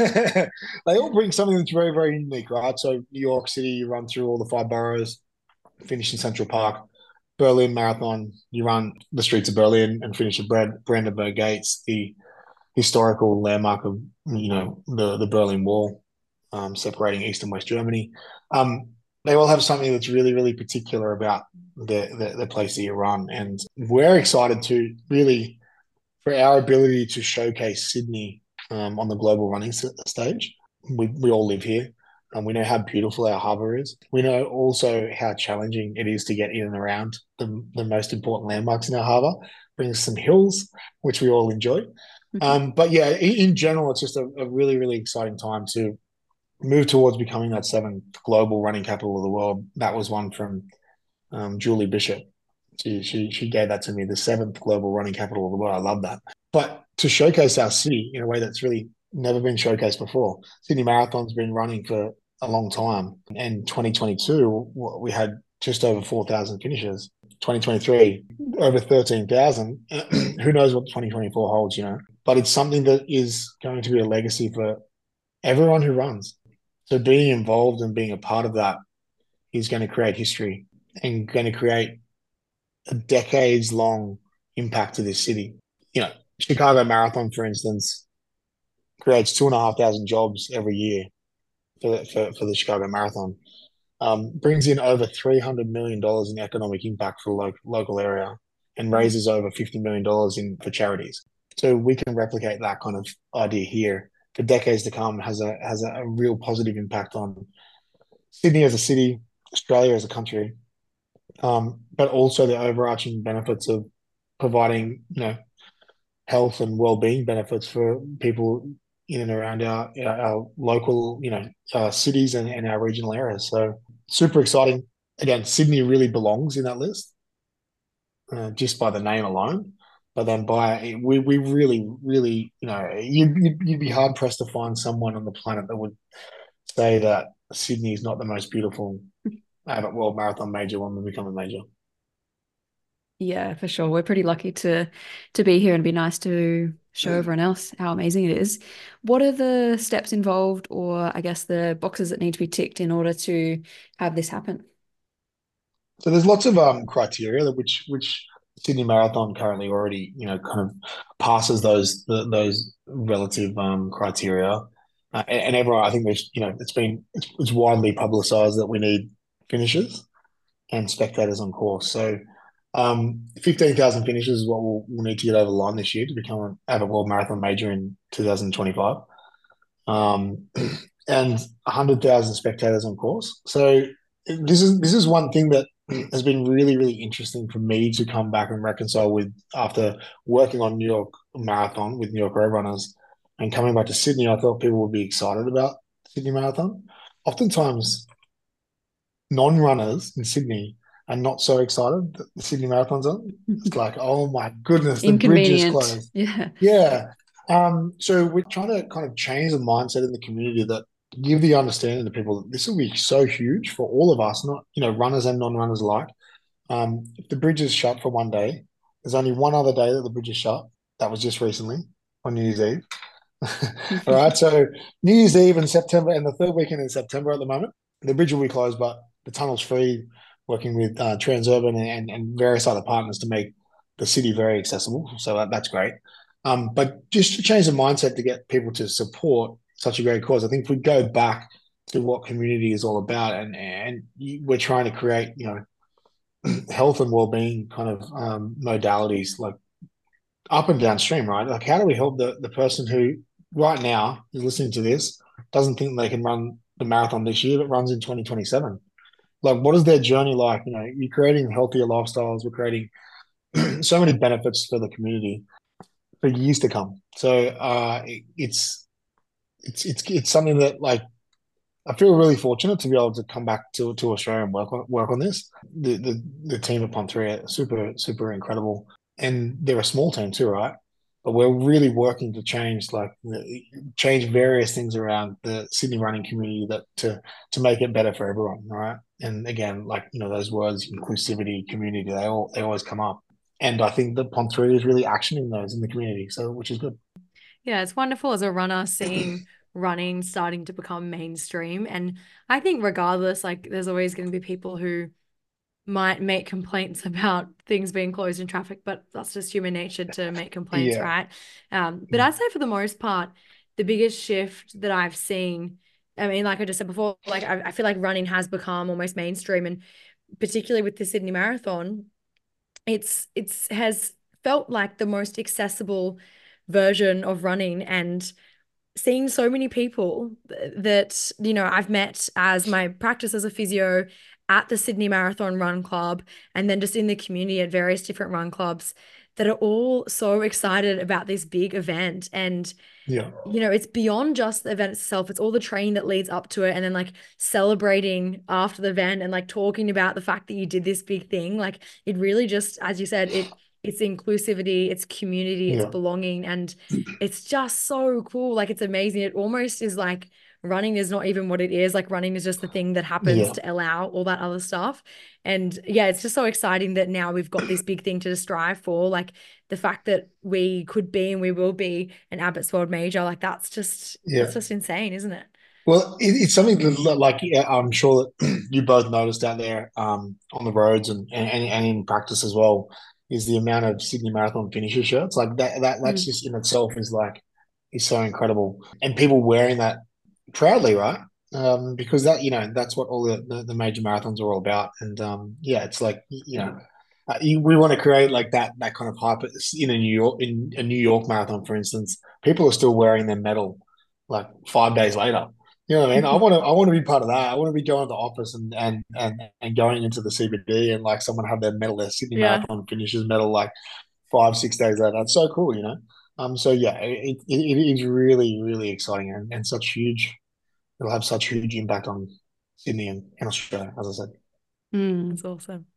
Speaker 3: they all bring something that's very, very unique, right? So New York City, you run through all the five boroughs, finish in Central Park. Berlin Marathon, you run the streets of Berlin and finish at Brand- Brandenburg Gates, the historical landmark of you know the the Berlin Wall, um, separating East and West Germany. Um, they all have something that's really really particular about the, the the place that you run, and we're excited to really for our ability to showcase Sydney um, on the global running stage. We we all live here. And we know how beautiful our harbour is. We know also how challenging it is to get in and around the, the most important landmarks in our harbour. Brings some hills, which we all enjoy. Um, but yeah, in, in general, it's just a, a really, really exciting time to move towards becoming that seventh global running capital of the world. That was one from um, Julie Bishop. She, she she gave that to me, the seventh global running capital of the world. I love that. But to showcase our city in a way that's really never been showcased before. Sydney Marathon's been running for a long time. And twenty twenty-two, we had just over four thousand finishes. twenty twenty-three, over thirteen thousand. Who knows what twenty twenty-four holds, you know? But it's something that is going to be a legacy for everyone who runs. So being involved and being a part of that is going to create history and going to create a decades long impact to this city. You know, Chicago Marathon, for instance, creates two and a half thousand jobs every year for, for, for the Chicago Marathon. Um, brings in over three hundred million dollars in economic impact for the lo- local area and raises over fifty million dollars in for charities. So we can replicate that kind of idea here for decades to come. Has a has a, a real positive impact on Sydney as a city, Australia as a country, um, but also the overarching benefits of providing, you know, health and well-being benefits for people in and around our our, our local, you know, uh, cities and, and our regional areas. So super exciting. Again, Sydney really belongs in that list, uh, just by the name alone. But then by we we really really you know you'd, you'd you'd be hard pressed to find someone on the planet that would say that Sydney is not the most beautiful Abbott World Marathon Major when we become a major.
Speaker 4: Yeah, for sure. We're pretty lucky to to be here and be nice to show everyone else how amazing it is. What are the steps involved, or I guess the boxes that need to be ticked in order to have this happen?
Speaker 3: So there's lots of um criteria that which which Sydney Marathon currently already, you know, kind of passes those the, those relative um criteria. Uh, and, and everyone, I think there's, you know, it's been it's, it's widely publicized that we need finishers and spectators on course. So um fifteen thousand finishes is what we'll, we'll need to get over the line this year to become an Abbott World Marathon major in two thousand twenty-five. Um and one hundred thousand spectators on course. So this is this is one thing that has been really, really interesting for me to come back and reconcile with after working on New York Marathon with New York Road Runners and coming back to Sydney. I thought people would be excited about Sydney Marathon. Oftentimes, non-runners in Sydney are not so excited that the Sydney Marathon's on. It's like, oh my goodness, the bridge is
Speaker 4: Inconvenient.
Speaker 3: closed.
Speaker 4: Yeah.
Speaker 3: Yeah. Um, so we're trying to kind of change the mindset in the community that give the understanding to people that this will be so huge for all of us, not, you know, runners and non-runners alike. Um, if the bridge is shut for one day, there's only one other day that the bridge is shut. That was just recently on New Year's Eve. All right. So New Year's Eve in September and the third weekend in September at the moment, the bridge will be closed, but the tunnel's free, working with uh, Transurban and, and various other partners to make the city very accessible. So that, that's great. Um, but just to change the mindset to get people to support such a great cause, I think if we go back to what community is all about, and and we're trying to create, you know, health and well-being kind of um, modalities like up and downstream, right? Like, how do we help the the person who right now is listening to this doesn't think they can run the marathon this year, but runs in twenty twenty-seven? Like, what is their journey like? You know, you're creating healthier lifestyles. We're creating so many benefits for the community for years to come. So uh, it, it's it's it's it's something that, like, I feel really fortunate to be able to come back to to Australia and work on work on this. The the, the team at Pond three are super super incredible, and they're a small team too, right? But we're really working to change like change various things around the Sydney running community that to to make it better for everyone, right? And again, like, you know, those words, inclusivity, community, they all they always come up. And I think that Pond three is really actioning those in the community, so which is good.
Speaker 1: Yeah, it's wonderful as a runner seeing running starting to become mainstream. And I think regardless, like there's always going to be people who might make complaints about things being closed in traffic, but that's just human nature to make complaints,
Speaker 3: Yeah.
Speaker 1: right? Um, but I'd say for the most part, the biggest shift that I've seen, I mean, like I just said before, like I, I feel like running has become almost mainstream, and particularly with the Sydney Marathon, it's it's has felt like the most accessible version of running, and seeing so many people that, you know, I've met as my practice as a physio at the Sydney Marathon Run Club, and then just in the community at various different run clubs, that are all so excited about this big event. And
Speaker 3: Yeah.
Speaker 1: you know, it's beyond just the event itself. It's all the training that leads up to it, and then like celebrating after the event and like talking about the fact that you did this big thing. Like it really just, as you said, it it's inclusivity, it's community, it's
Speaker 3: Yeah.
Speaker 1: belonging, and it's just so cool. Like it's amazing. It almost is like running is not even what it is. Like running is just the thing that happens
Speaker 3: Yeah.
Speaker 1: to allow all that other stuff. And yeah, it's just so exciting that now we've got this big thing to strive for. Like the fact that we could be and we will be an Abbott's World Major, like that's just
Speaker 3: Yeah.
Speaker 1: that's just insane, isn't it?
Speaker 3: Well, it, it's something that, like, yeah, I'm sure that you both noticed out there um, on the roads and, and and in practice as well, is the amount of Sydney Marathon finisher shirts. Like that that that's
Speaker 1: Mm.
Speaker 3: just in itself is like is so incredible, and people wearing that proudly, right? Um, because that, you know, that's what all the, the, the major marathons are all about. And um, yeah, it's like, you know, uh, you, we want to create like that that kind of hype in a New York in a New York marathon, for instance. People are still wearing their medal like five days later. You know what I mean? I want to I want to be part of that. I want to be going to the office and and and and going into the C B D and like someone have their medal, their Sydney
Speaker 1: Yeah.
Speaker 3: Marathon finishers medal, like five six days later. That's so cool, you know. Um. So yeah, it it, it is really really exciting and, and such huge. It'll have such huge impact on Sydney and, and Australia, as I said.
Speaker 4: Mm.
Speaker 1: That's awesome.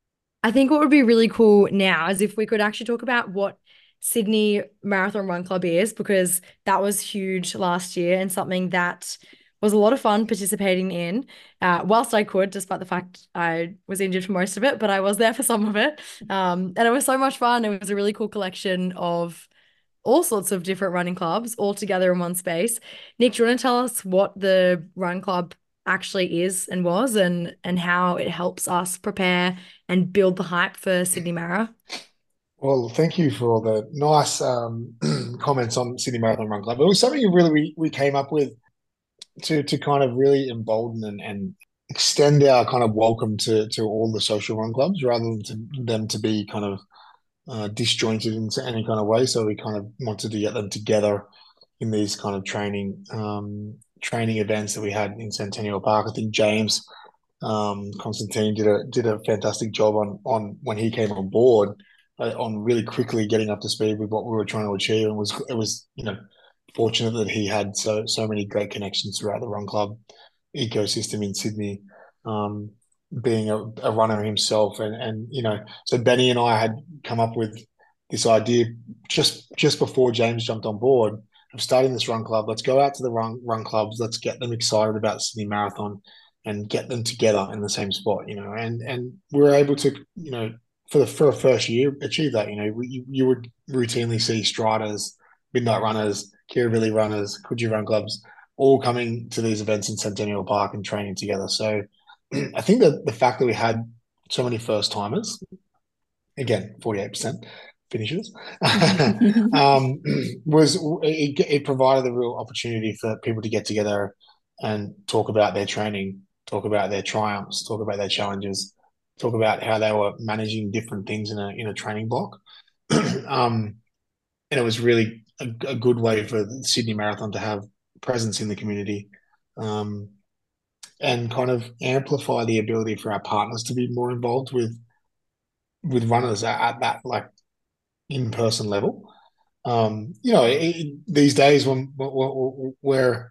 Speaker 1: I think what would be really cool now is if we could actually talk about what Sydney Marathon Run Club is, because that was huge last year and something that was a lot of fun participating in, uh, whilst I could, despite the fact I was injured for most of it, but I was there for some of it. Um, and it was so much fun. It was a really cool collection of all sorts of different running clubs all together in one space. Nick, do you want to tell us what the run club actually is and was, and and how it helps us prepare and build the hype for Sydney Mara?
Speaker 3: Well, thank you for all the nice um, comments on Sydney Marathon Run Club. It was something really we, we came up with to to kind of really embolden and, and extend our kind of welcome to to all the social run clubs, rather than to them to be kind of uh, disjointed into any kind of way. So we kind of wanted to get them together in these kind of training um, training events that we had in Centennial Park. I think James um, Constantine did a did a fantastic job on on when he came on board, uh, on really quickly getting up to speed with what we were trying to achieve. And it was it was you know fortunate that he had so so many great connections throughout the run club ecosystem in Sydney. Um, being a, a runner himself, and and you know, so Benny and I had come up with this idea just just before James jumped on board of starting this run club. Let's go out to the run run clubs. Let's get them excited about Sydney Marathon and get them together in the same spot. You know, and and we were able to, you know, for the for a first year achieve that. You know, we, you would routinely see Striders, Midnight Runners, Kirribilli Runners, Coogee Run Clubs all coming to these events in Centennial Park and training together. So I think that the fact that we had so many first timers, again, forty-eight percent finishers, um, was it, it provided a real opportunity for people to get together and talk about their training, talk about their triumphs, talk about their challenges, talk about how they were managing different things in a in a training block. um, and it was really a, a good way for the Sydney Marathon to have presence in the community, um, and kind of amplify the ability for our partners to be more involved with with runners at, at that like in-person level. Um, you know, it, these days when we're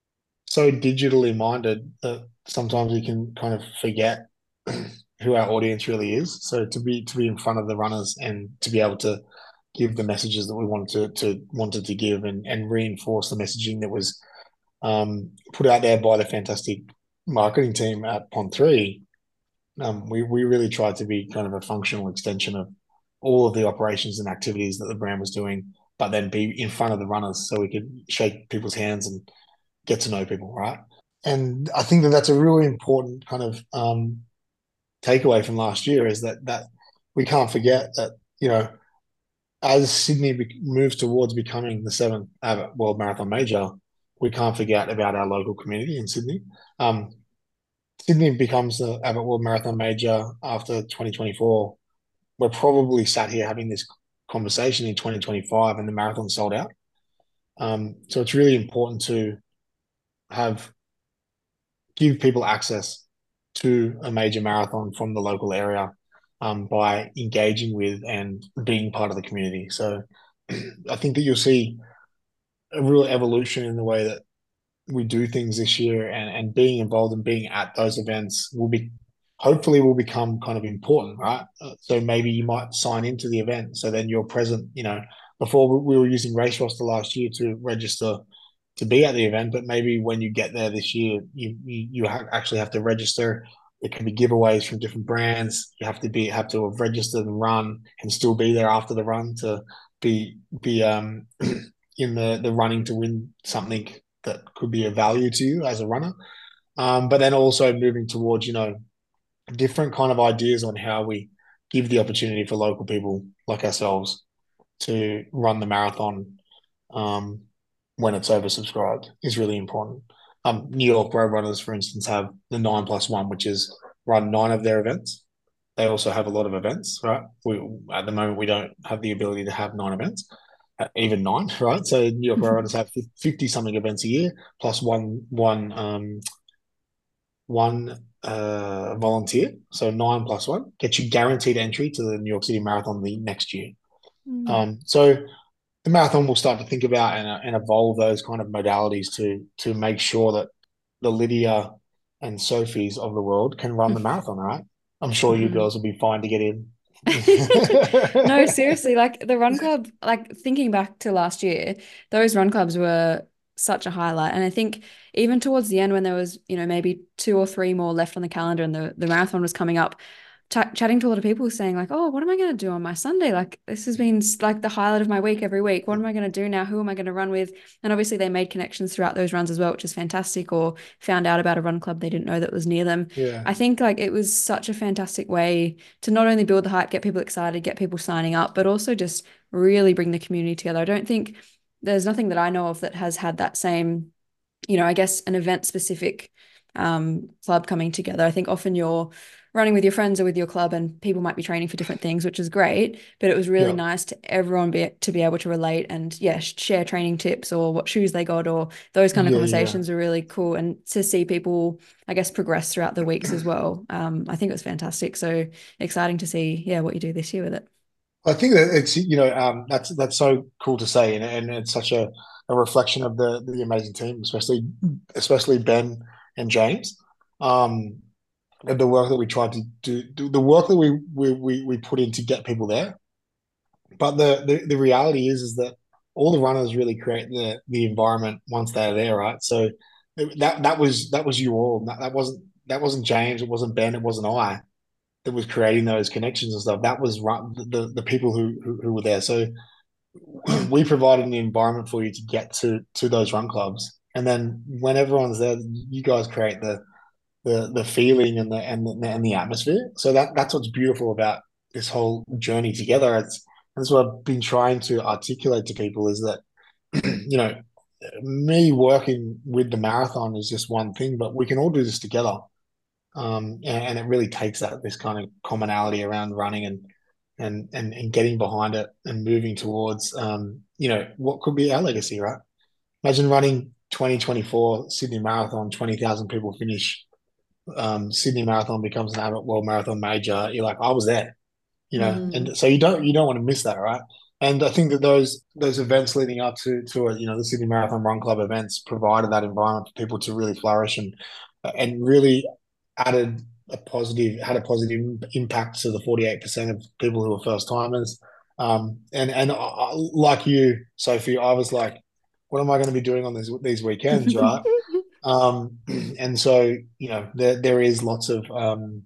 Speaker 3: so digitally minded that sometimes we can kind of forget who our audience really is. So to be to be in front of the runners and to be able to give the messages that we wanted to, to wanted to give, and, and reinforce the messaging that was um, put out there by the fantastic marketing team at Pond Three. Um, we we really tried to be kind of a functional extension of all of the operations and activities that the brand was doing, but then be in front of the runners so we could shake people's hands and get to know people, right? And I think that that's a really important kind of um, takeaway from last year, is that that we can't forget that, you know, as Sydney be- moves towards becoming the seventh Abbott World Marathon Major, we can't forget about our local community in Sydney. Um, Sydney becomes the Abbott World Marathon Major after twenty twenty-four. We're probably sat here having this conversation in twenty twenty-five and the marathon sold out. Um, so it's really important to have give people access to a major marathon from the local area, um, by engaging with and being part of the community. So I think that you'll see a real evolution in the way that we do things this year, and, and being involved and being at those events will be hopefully will become kind of important, right? Uh, so maybe you might sign into the event, so then you're present. You know, before we were using Race Roster last year to register to be at the event, but maybe when you get there this year, you you, you ha- actually have to register. There can be giveaways from different brands. You have to be have to have registered and run, and still be there after the run to be be um in the the running to win something that could be of value to you as a runner. Um, but then also moving towards, you know, different kind of ideas on how we give the opportunity for local people like ourselves to run the marathon, um, when it's oversubscribed is really important. Um, New York Road Runners, for instance, have the nine plus one, which is run nine of their events. They also have a lot of events, right? We at the moment we don't have the ability to have nine events, uh, even nine, right? So New York Road Runners have fifty something events a year, plus one one um, one uh, volunteer. So nine plus one gets you guaranteed entry to the New York City Marathon the next year.
Speaker 2: Mm.
Speaker 3: Um, so the marathon will start to think about and, uh, and evolve those kind of modalities to to make sure that the Lydia and Sophies of the world can run the marathon, right? I'm sure you
Speaker 4: Mhm.
Speaker 3: girls will be fine to get in.
Speaker 4: No, seriously, like the run club, like thinking back to last year, those run clubs were such a highlight. And I think even towards the end when there was, you know, maybe two or three more left on the calendar and the, the marathon was coming up, ch- chatting to a lot of people saying like, oh, what am I going to do on my Sunday? Like this has been like the highlight of my week every week. What am I going to do now? Who am I going to run with? And obviously they made connections throughout those runs as well, which is fantastic, or found out about a run club they didn't know that was near them.
Speaker 3: Yeah.
Speaker 4: I think like it was such a fantastic way to not only build the hype, get people excited, get people signing up, but also just really bring the community together. I don't think there's nothing that I know of that has had that same, you know, I guess an event specific um, club coming together. I think often you're running with your friends or with your club and people might be training for different things, which is great, but it was really
Speaker 3: Yeah.
Speaker 4: nice to everyone be to be able to relate and yeah, share training tips or what shoes they got, or those kind of
Speaker 3: Yeah, yeah.
Speaker 4: conversations are really cool. And to see people, I guess, progress throughout the weeks as well. Um, I think it was fantastic. So exciting to see, yeah, what you do this year with it.
Speaker 3: I think that it's, you know, um, that's that's so cool to say, and, and it's such a, a reflection of the the amazing team, especially especially Ben and James, um, and the work that we tried to do, do the work that we we we, we put in to get people there. But the, the the reality is is that all the runners really create the the environment once they're there, right? So that that was that was you all. That, that wasn't that wasn't James. It wasn't Ben. It wasn't I that was creating those connections and stuff. That was run, the the people who, who who were there. So we provided an environment for you to get to to those run clubs, and then when everyone's there, you guys create the the the feeling and the and the, and the atmosphere. So that that's what's beautiful about this whole journey together. It's that's what I've been trying to articulate to people is that you know me working with the marathon is just one thing, but we can all do this together. Um, and, and it really takes that this kind of commonality around running and and and, and getting behind it and moving towards um, you know what could be our legacy, right? Imagine running twenty twenty-four Sydney Marathon, twenty thousand people finish. Um, Sydney Marathon becomes an Abbott World Marathon major. You're like, I was there, you know,
Speaker 4: Mm.
Speaker 3: and so you don't you don't want to miss that, right? And I think that those those events leading up to to a, you know the Sydney Marathon Run Club events provided that environment for people to really flourish and and really added a positive had a positive impact to the forty-eight percent of people who were first timers. Um, and and I, like you, Sophie, I was like, what am I going to be doing on these these weekends, right? Um, and so you know there there is lots of um,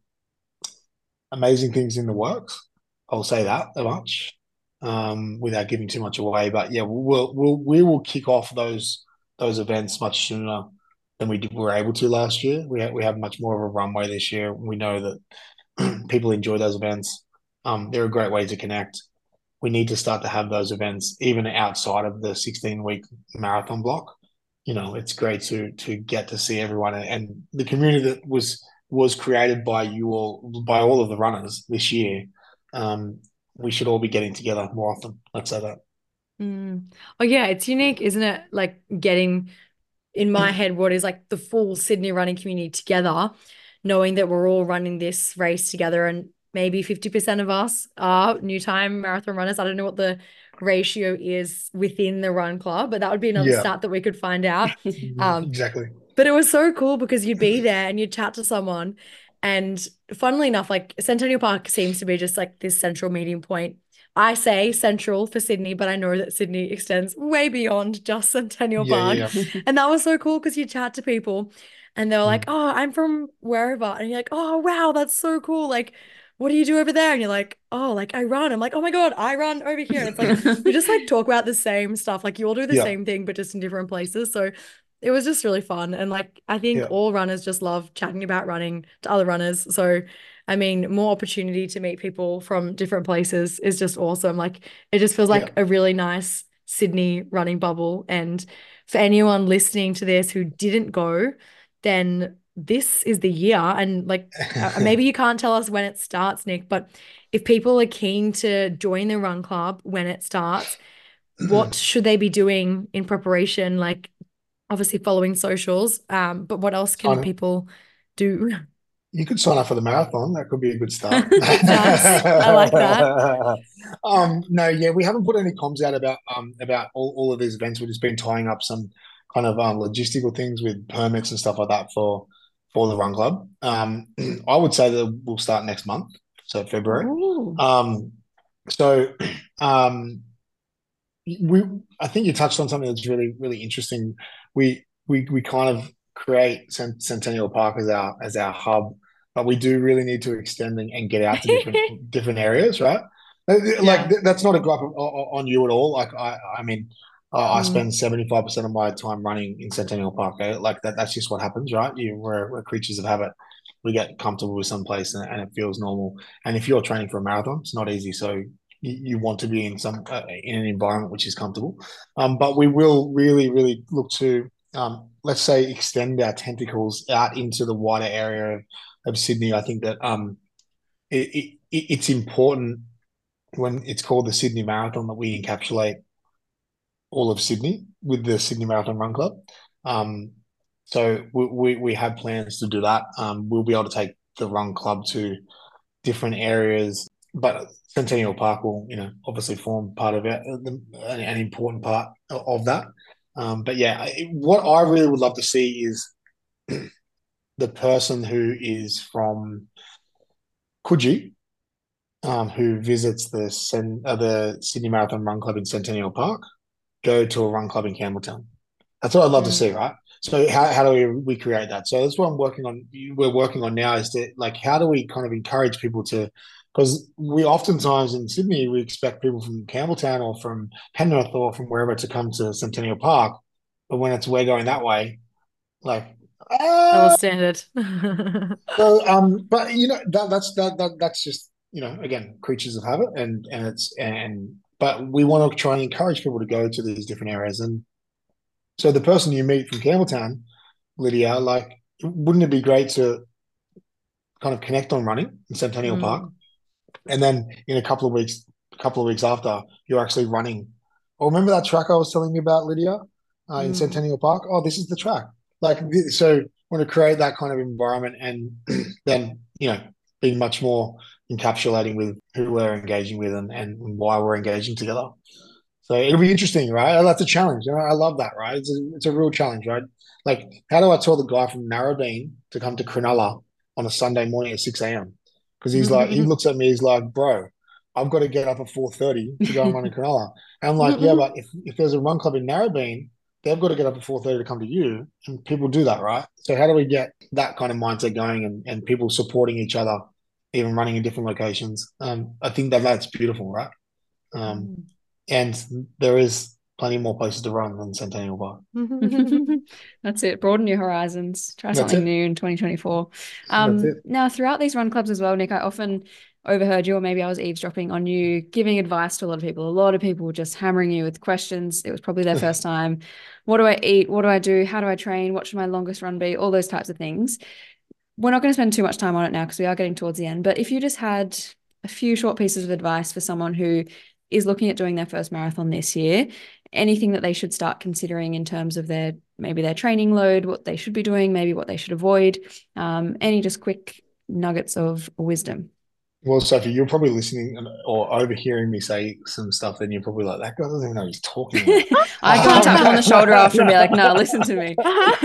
Speaker 3: amazing things in the works. I'll say that much um, without giving too much away. But yeah, we'll, we'll we will kick off those those events much sooner than we did, were able to last year. We ha- we have much more of a runway this year. We know that people enjoy those events. Um, they're a great way to connect. We need to start to have those events even outside of the sixteen week marathon block. You know, it's great to to get to see everyone and the community that was was created by you all by all of the runners this year. Um, we should all be getting together more often. Let's say that.
Speaker 1: Mm. Oh yeah, it's unique, isn't it? Like getting in my head what is like the full Sydney running community together, knowing that we're all running this race together and maybe fifty percent of us are new time marathon runners. I don't know what the ratio is within the run club, but that would be another
Speaker 3: Yeah,
Speaker 1: stat that we could find out. Um,
Speaker 3: exactly.
Speaker 1: but it was so cool because you'd be there and you'd chat to someone. And funnily enough, like Centennial Park seems to be just like this central meeting point. I say central for Sydney, but I know that Sydney extends way beyond just Centennial
Speaker 3: Yeah,
Speaker 1: Park.
Speaker 3: yeah,
Speaker 1: And that was so cool because you chat to people and they're
Speaker 3: yeah.
Speaker 1: like, oh, I'm from wherever. And you're like, oh, wow, that's so cool. Like, what do you do over there? And you're like, oh, like I run. I'm like, oh my God, I run over here. And it's like, we just like talk about the same stuff. Like you all do the
Speaker 3: Yeah,
Speaker 1: same thing, but just in different places. So it was just really fun. And like, I think
Speaker 3: yeah,
Speaker 1: all runners just love chatting about running to other runners. So, I mean, more opportunity to meet people from different places is just awesome. Like, it just feels
Speaker 3: yeah.
Speaker 1: like a really nice Sydney running bubble. And for anyone listening to this who didn't go, then this is the year. And like, uh, maybe you can't tell us when it starts, Nick, but if people are keen to join the run club when it starts, what should they be doing in preparation? Like, obviously following socials. Um, but what else can
Speaker 3: Sign up.
Speaker 1: people do?
Speaker 3: You could sign up for the marathon. That could be a good start.
Speaker 1: Nice. I like that.
Speaker 3: um, no, yeah, we haven't put any comms out about um about all, all of these events. We've just been tying up some kind of um logistical things with permits and stuff like that for for the run club. Um, I would say that we'll start next month, so February.
Speaker 4: Oh.
Speaker 3: Um, so um, we I think you touched on something that's really really interesting. We we we kind of create Cent- Centennial Park as our as our hub but we do really need to extend and, and get out to different different areas, right? Like
Speaker 1: Yeah.
Speaker 3: th- that's not a gripe on, on you at all. Like I, I mean, uh, I
Speaker 1: Mm.
Speaker 3: spend seventy-five percent of my time running in Centennial Park. Okay? Like that, that's just what happens, right? You, we're, we're creatures of habit. We get comfortable with some place and, and it feels normal. And if you're training for a marathon, it's not easy. So you, you want to be in some uh, in an environment which is comfortable. Um, but we will really, really look to, um, let's say, extend our tentacles out into the wider area of, of Sydney. I think that um, it, it, it's important when it's called the Sydney Marathon that we encapsulate all of Sydney with the Sydney Marathon Run Club. Um, so we, we, we have plans to do that. Um, we'll be able to take the run club to different areas, but Centennial Park will, you know, obviously form part of it, an, an important part of that. Um, but yeah, what I really would love to see is the person who is from Coogee, um, who visits the Sen, uh, the Sydney Marathon Run Club in Centennial Park, go to a run club in Campbelltown. That's what I'd love to see,
Speaker 1: Mm.
Speaker 3: right? So how, how do we recreate that? So that's what I'm working on. We're working on now is that like how do we kind of encourage people to, because we oftentimes in Sydney we expect people from Campbelltown or from Penrith or from wherever to come to Centennial Park, but when it's we're going that way, like
Speaker 1: Double
Speaker 3: ah.
Speaker 1: standard.
Speaker 3: So um, but you know that that's that, that that's just you know again creatures of habit and and it's and but we want to try and encourage people to go to these different areas and so the person you meet from Campbelltown, Lydia, like, wouldn't it be great to kind of connect on running in Centennial Park,
Speaker 1: Mm.
Speaker 3: and then in a couple of weeks, a couple of weeks after, you're actually running. Oh, remember that track I was telling you about, Lydia, uh, in
Speaker 1: Mm.
Speaker 3: Centennial Park? Oh, this is the track. Like, so want to create that kind of environment, and then you know, be much more encapsulating with who we're engaging with and, and why we're engaging together. So it'll be interesting, right? That's a challenge. You know, I love that, right? It's a, it's a real challenge, right? Like, how do I tell the guy from Narrabeen to come to Cronulla on a Sunday morning at six a m? Because he's like, he looks at me, he's like, bro, I've got to get up at four thirty to go and run in Cronulla. And I'm like, yeah, but if, if there's a run club in Narrabeen, they've got to get up at four thirty to come to you. And people do that, right? So how do we get that kind of mindset going and, and people supporting each other, even running in different locations? Um, I think that that's beautiful, right? Um, and there is plenty more places to run than Centennial Park.
Speaker 4: That's it. Broaden your horizons. Try
Speaker 3: That's
Speaker 4: something
Speaker 3: it.
Speaker 4: new in twenty twenty-four.
Speaker 3: That's
Speaker 4: Um,
Speaker 3: it.
Speaker 4: now, throughout these run clubs as well, Nick, I often overheard you, or maybe I was eavesdropping on you, giving advice to a lot of people. A lot of people were just hammering you with questions. It was probably their first time. What do I eat? What do I do? How do I train? What should my longest run be? All those types of things. We're not going to spend too much time on it now because we are getting towards the end. But if you just had a few short pieces of advice for someone who is looking at doing their first marathon this year, anything that they should start considering in terms of their maybe their training load, what they should be doing, maybe what they should avoid, um, any just quick nuggets of wisdom.
Speaker 3: Well, Sophie, you're probably listening or overhearing me say some stuff, and you're probably like, that guy doesn't even know what he's talking about.
Speaker 4: I go and tap them on the shoulder after and be like, no, listen to me.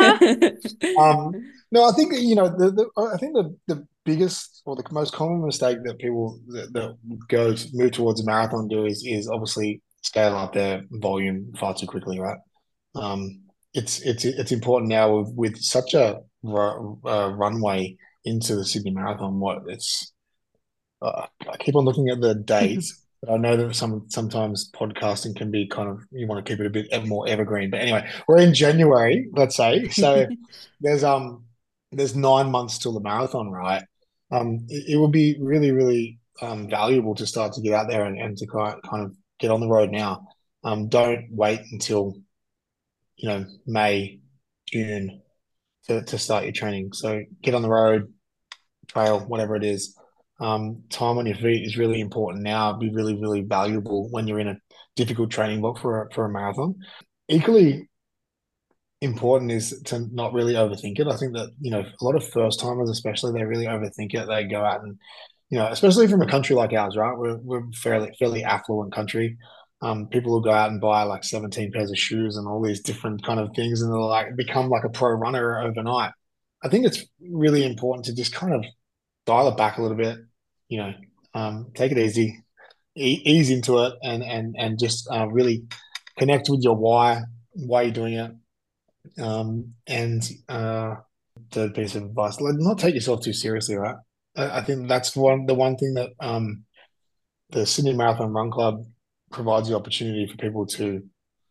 Speaker 3: um, no, I think, you know, the, the I think the, the biggest or the most common mistake that people that, that go to move towards a marathon do is, is obviously scale up their volume far too quickly, right? Um, it's it's it's important now with, with such a uh, runway into the Sydney Marathon. What it's uh, I keep on looking at the dates, but I know that some sometimes podcasting can be kind of you want to keep it a bit more evergreen. But anyway, we're in January, let's say. So there's um there's nine months till the marathon, right? Um, it, it would be really really um valuable to start to get out there and, and to kind kind of get on the road now. Um, don't wait until you know May, June to to start your training. So get on the road, trail, whatever it is. Um, time on your feet is really important now. It'd be really, really valuable when you're in a difficult training block for a, for a marathon. Equally important is to not really overthink it. I think that, you know, a lot of first timers, especially, they really overthink it. They go out and, you know, especially from a country like ours, right? We're, we're fairly, fairly affluent country. Um, people will go out and buy like seventeen pairs of shoes and all these different kind of things and they'll like become like a pro runner overnight. I think it's really important to just kind of dial it back a little bit, you know, um, take it easy, e- ease into it, and and and just uh, really connect with your why, why you're doing it, um, and uh, third piece of advice, like, not take yourself too seriously, right? I, I think that's one the one thing that um the Sydney Marathon Run Club provides the opportunity for people to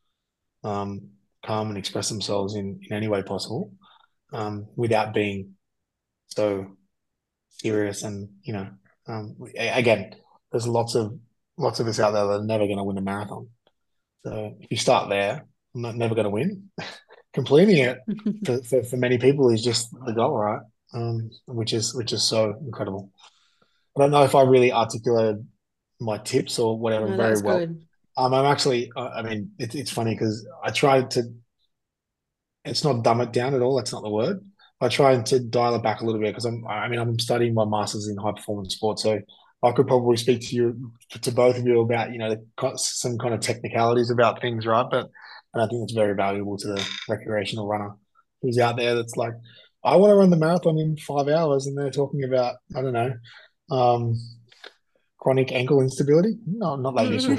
Speaker 3: um come and express themselves in in any way possible, um, without being so serious. And you know, um, again, there's lots of lots of us out there that are never going to win a marathon. So if you start there, I'm not never going to win. Completing it for, for, for many people is just the goal, right? Um, which is which is so incredible. I don't know if I really articulated my tips or whatever
Speaker 4: No, that
Speaker 3: very
Speaker 4: was
Speaker 3: well.
Speaker 4: good.
Speaker 3: Um, I'm actually, uh, I mean, it, it's funny because I tried to. It's not dumb it down at all. That's not the word. I try to dial it back a little bit because I'm. I mean, I'm studying my masters in high performance sports, so I could probably speak to you, to both of you, about, you know, some kind of technicalities about things, right? But and I think it's very valuable to the recreational runner who's out there that's like, I want to run the marathon in five hours, and they're talking about, I don't know, um, chronic ankle instability. No, not that useful.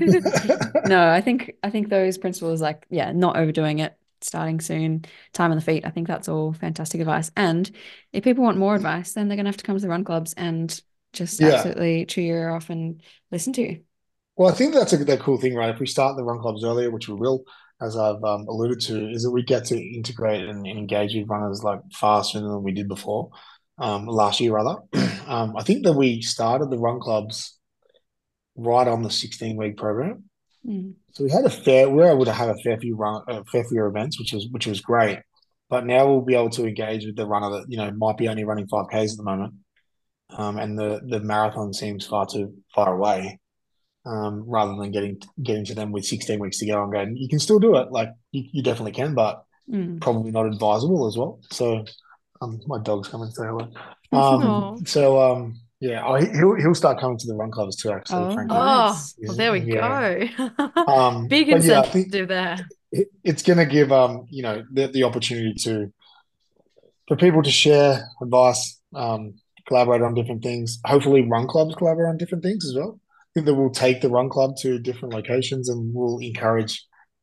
Speaker 4: No, I think I think those principles, like, yeah, not overdoing it, starting soon, time on the feet. I think that's all fantastic advice. And if people want more advice, then they're gonna have to come to the run clubs and just
Speaker 3: Yeah.
Speaker 4: absolutely chew your ear off and listen to you.
Speaker 3: Well, I think that's a, the cool thing, right? If we start the run clubs earlier, which we will, as I've um, alluded to, is that we get to integrate and, and engage with runners like faster than we did before, um, last year rather. um, I think that we started the run clubs right on the sixteen week program,
Speaker 4: Mm.
Speaker 3: so we had a fair, we were able to have a fair few run, a fair few events, which was which was great. But now we'll be able to engage with the runner that, you know, might be only running five Ks at the moment, um, and the the marathon seems far too far away, um, rather than getting getting to them with sixteen weeks to go and going, you can still do it. Like, you, you definitely can, but
Speaker 4: Mm.
Speaker 3: probably not advisable as well. So, um, my dog's coming to say hello. Um,
Speaker 1: Oh,
Speaker 3: so, um, yeah, oh, he- he'll he'll start coming to the run clubs too, actually,
Speaker 4: Oh,
Speaker 3: frankly.
Speaker 1: oh,
Speaker 4: nice.
Speaker 1: well,
Speaker 3: He's-
Speaker 1: there we
Speaker 3: yeah.
Speaker 1: go.
Speaker 3: Um,
Speaker 1: Big
Speaker 3: but yeah, I think
Speaker 1: incentive there.
Speaker 3: it, it's going to give, um, you know, the, the opportunity to for people to share advice, um, collaborate on different things. Hopefully, run clubs collaborate on different things as well. I think that we'll take the run club to different locations, and we'll encourage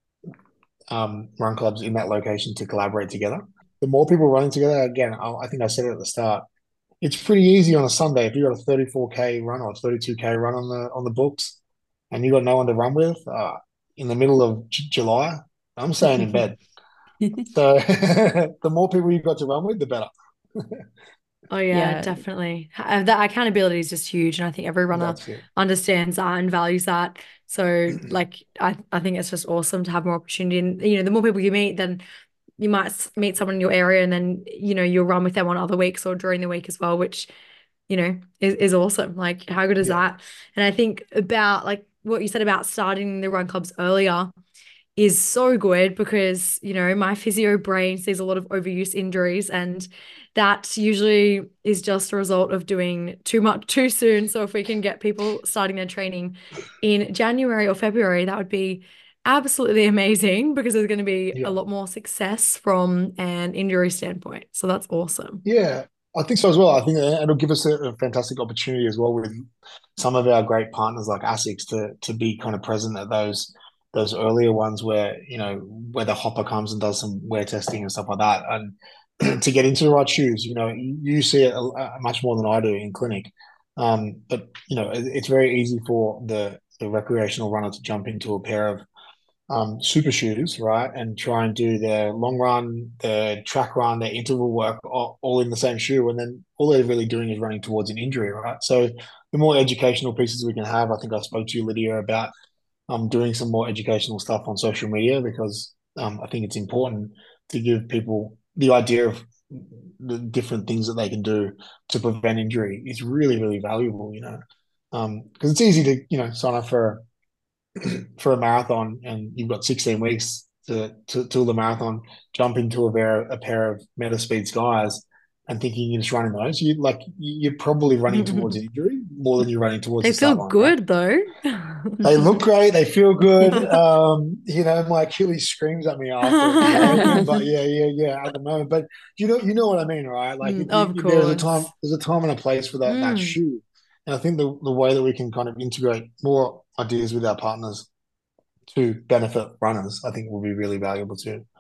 Speaker 3: um, run clubs in that location to collaborate together. The more people running together, again, I, I think I said it at the start. It's pretty easy on a Sunday if you've got a thirty-four K run or a thirty-two K run on the on the books, and you've got no one to run with. Uh, in the middle of J- July, I'm staying in bed. So the more people you've got to run with, the better.
Speaker 1: Oh yeah,
Speaker 4: Yeah.
Speaker 1: definitely. Ha- That accountability is just huge, and I think every runner
Speaker 3: That's it.
Speaker 1: understands that and values that. So, like, I I think it's just awesome to have more opportunity, and you know, the more people you meet, then you might s- meet someone in your area, and then you know you'll run with them on other weeks or during the week as well, which you know is is awesome. Like, how good is
Speaker 3: Yeah.
Speaker 1: that? And I think about like what you said about starting the run clubs earlier is so good because, you know, my physio brain sees a lot of overuse injuries, and that usually is just a result of doing too much too soon. So if we can get people starting their training in January or February, that would be absolutely amazing because there's going to be a
Speaker 3: Yeah.
Speaker 1: lot more success from an injury standpoint. So that's awesome.
Speaker 3: Yeah, I think so as well. I think it'll give us a, a fantastic opportunity as well with some of our great partners like ASICS to to be kind of present at those those earlier ones where, you know, where the hopper comes and does some wear testing and stuff like that, and to get into the right shoes. You know, you, you see it a, a much more than I do in clinic, um, but you know, it, it's very easy for the the recreational runner to jump into a pair of um, super shooters, right, and try and do their long run, their track run, their interval work all, all in the same shoe, and then all they're really doing is running towards an injury, right? So the more educational pieces we can have, I think I spoke to you, Lydia, about um, doing some more educational stuff on social media because um, I think it's important to give people the idea of the different things that they can do to prevent injury is really, really valuable, you know, um, because it's easy to, you know, sign up for for a marathon and you've got sixteen weeks to, to till the marathon, jump into a pair a pair of Metaspeed Skies and thinking you're just running those, you like you're probably running towards an injury more than you're running towards
Speaker 1: They
Speaker 3: the
Speaker 1: feel
Speaker 3: start line, right?
Speaker 1: good though.
Speaker 3: They look great, they feel good. Um, you know, my Achilles screams at me after it's broken, but yeah, yeah, yeah, at the moment. But you know, you know what I mean, right? Like
Speaker 1: Mm,
Speaker 3: you,
Speaker 1: of
Speaker 3: you, there's a time,
Speaker 1: course.
Speaker 3: there's a time and a place for that that
Speaker 1: Mm.
Speaker 3: shoe. And I think the, the way that we can kind of integrate more ideas with our partners to benefit runners, I think will be really valuable too.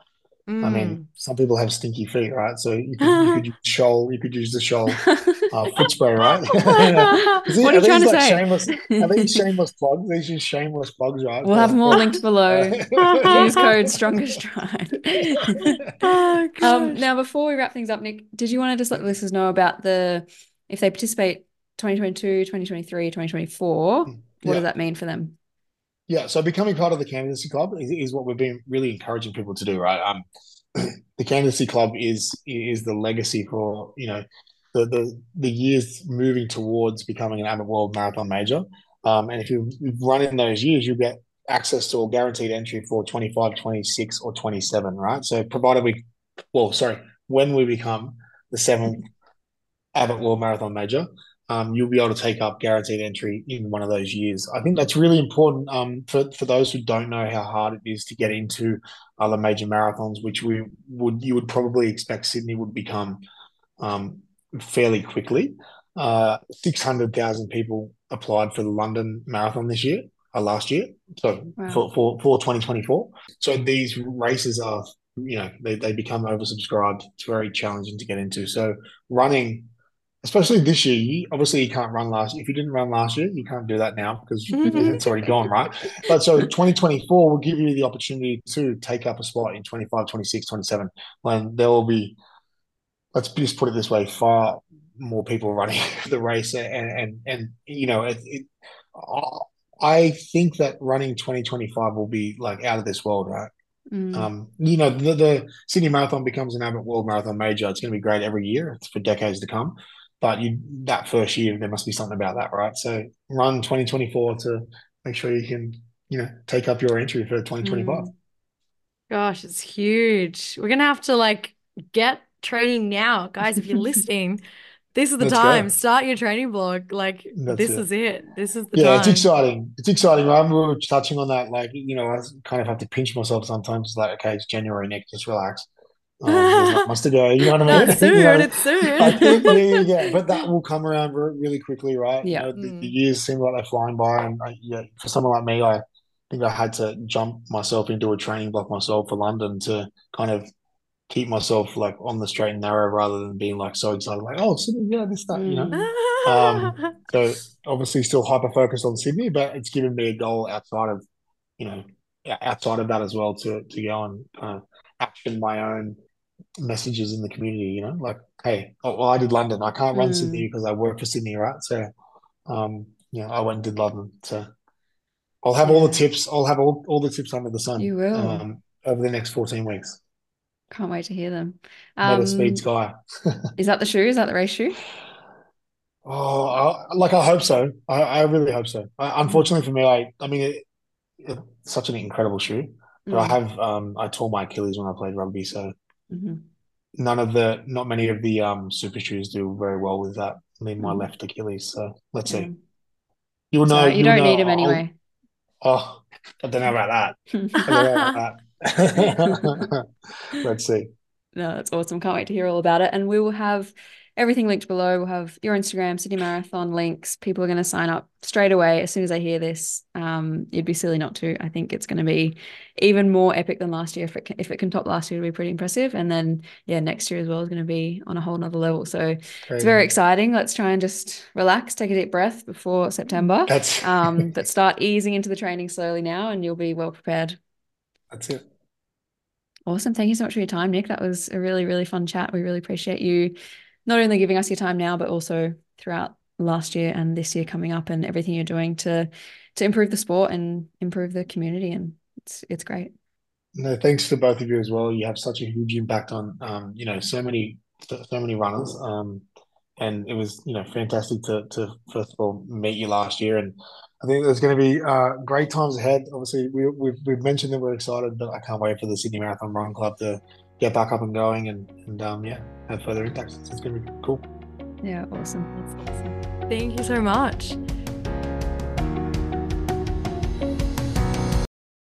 Speaker 3: I mean,
Speaker 1: Mm.
Speaker 3: some people have stinky feet, right? So you could you could use shoal, you could use the shoal uh, foot spray, right? Is
Speaker 4: What
Speaker 3: it,
Speaker 4: are
Speaker 3: are
Speaker 4: you trying
Speaker 3: these
Speaker 4: to
Speaker 3: like
Speaker 4: say?
Speaker 3: shameless? Are these shameless plugs? These just shameless plugs, right?
Speaker 4: We'll have
Speaker 3: For,
Speaker 4: them all
Speaker 3: for...
Speaker 4: linked below. Use code STRONGERSTRIDE.
Speaker 1: Oh
Speaker 4: Um,
Speaker 1: gosh.
Speaker 4: now, before we wrap things up, Nick, did you want to just let the listeners know about the, if they participate twenty twenty-two, twenty twenty-three, twenty twenty-four, what does
Speaker 3: Yeah.
Speaker 4: that mean for them?
Speaker 3: Yeah, so becoming part of the candidacy club is, is what we've been really encouraging people to do, right? Um, the candidacy club is is the legacy for you know the the the years moving towards becoming an Abbott World Marathon major. Um, and if you run in those years, you get access to a guaranteed entry for twenty-five, twenty-six, or twenty-seven, right? So provided we, well, sorry, when we become the seventh Abbott World Marathon major, um, you'll be able to take up guaranteed entry in one of those years. I think that's really important um, for, for those who don't know how hard it is to get into other major marathons, which we would you would probably expect Sydney would become um, fairly quickly. Uh, six hundred thousand people applied for the London Marathon this year, uh, last year, so
Speaker 4: Wow.
Speaker 3: for, for, for twenty twenty-four. So these races are, you know, they, they become oversubscribed. It's very challenging to get into. So running, especially this year, you, obviously you can't run last. If you didn't run last year, you can't do that now because it's already gone, right? But so twenty twenty-four will give you the opportunity to take up a spot in twenty-five, twenty-six, twenty-seven, when there will be, let's just put it this way, far more people running the race. And, and, and you know, it, it, I think that running twenty twenty-five will be like out of this world, right?
Speaker 4: Mm.
Speaker 3: Um, you know, the, the Sydney Marathon becomes an Abbott World Marathon major. It's going to be great every year. It's for decades to come. But you, that first year, there must be something about that, right? So run twenty twenty-four to make sure you can, you know, take up your entry for twenty twenty-five.
Speaker 4: Mm.
Speaker 1: Gosh, it's huge. We're gonna have to like get training now, guys. If you're listening, this is the
Speaker 3: Let's
Speaker 1: time.
Speaker 3: go.
Speaker 1: Start your training blog. Like
Speaker 3: That's
Speaker 1: this
Speaker 3: it.
Speaker 1: is it. This is the
Speaker 3: Yeah, it's
Speaker 1: time.
Speaker 3: exciting. It's exciting. I remember we were touching on that. Like, you know, I kind of have to pinch myself sometimes. It's like, okay, it's January, Nick, just relax. Um, there's not much to go. You know what I
Speaker 1: Not
Speaker 3: mean?
Speaker 1: soon.
Speaker 3: You know,
Speaker 1: It's soon.
Speaker 3: I think, yeah, yeah, yeah. But that will come around re- really quickly, right? You
Speaker 4: Yeah.
Speaker 3: know, the, the
Speaker 1: Mm.
Speaker 3: years seem like they're flying by, and I, yeah, for someone like me, I think I had to jump myself into a training block myself for London to kind of keep myself like on the straight and narrow rather than being like so excited, like, oh, Sydney, yeah, this, that, you know.
Speaker 4: Mm.
Speaker 3: Um, so obviously still hyper focused on Sydney, but it's given me a goal outside of, you know, o- outside of that as well to to go and kind of action my own messages in the community, you know, like, hey, oh, well, I did London. I can't run Sydney
Speaker 4: Mm.
Speaker 3: because I work for Sydney, right? So, um, you know, I went and did London. So I'll have all the
Speaker 4: Yeah,
Speaker 3: tips. I'll have all, all the tips under the sun
Speaker 4: you will.
Speaker 3: um, over the next fourteen weeks.
Speaker 4: Can't wait to hear them.
Speaker 3: Meta speed
Speaker 4: Um,
Speaker 3: sky.
Speaker 4: is that the shoe? Is that the race shoe?
Speaker 3: Oh, I, like I hope so. I, I really hope so. I,
Speaker 4: Mm.
Speaker 3: unfortunately for me, I, I mean, it, it's such an incredible shoe, but I
Speaker 4: Mm.
Speaker 3: have, um, I tore my Achilles when I played rugby, so
Speaker 4: Mhm.
Speaker 3: none of the, not many of the um super shoes do very well with that. I mean, my
Speaker 4: Mm.
Speaker 3: left Achilles. So let's
Speaker 4: Yeah.
Speaker 3: see. You'll
Speaker 4: It's all
Speaker 3: know.
Speaker 4: right. You
Speaker 3: You'll
Speaker 4: don't
Speaker 3: know.
Speaker 4: need them
Speaker 3: I'll,
Speaker 4: anyway.
Speaker 3: oh, I don't know about that. I don't know about that. Let's see.
Speaker 4: No, that's awesome. Can't wait to hear all about it. And we will have everything linked below. We'll have your Instagram, Sydney Marathon links. People are going to sign up straight away as soon as they hear this. Um, you'd be silly not to. I think it's going to be even more epic than last year. If it can, if it can top last year, it'll be pretty impressive. And then, yeah, next year as well is going to be on a whole nother level. So it's very
Speaker 3: Crazy.
Speaker 4: exciting. Let's try and just relax, take a deep breath before September.
Speaker 3: That's
Speaker 4: Um, but start easing into the training slowly now, and you'll be well prepared.
Speaker 3: that's it.
Speaker 4: Awesome. Thank you so much for your time, Nick. That was a really, really fun chat. We really appreciate you not only giving us your time now, but also throughout last year and this year coming up and everything you're doing to to improve the sport and improve the community. And it's it's great.
Speaker 3: No, thanks to both of you as well. You have such a huge impact on, um, you know, so many, so so many runners. Um, and it was, you know, fantastic to, to first of all meet you last year. And I think there's going to be uh, great times ahead. Obviously, we, we've we've mentioned that we're excited, but I can't wait for the Sydney Marathon Run Club to get back up and going and and um, yeah, have further impacts. It's going to be cool.
Speaker 4: Yeah, awesome.
Speaker 1: That's awesome. Thank you so much.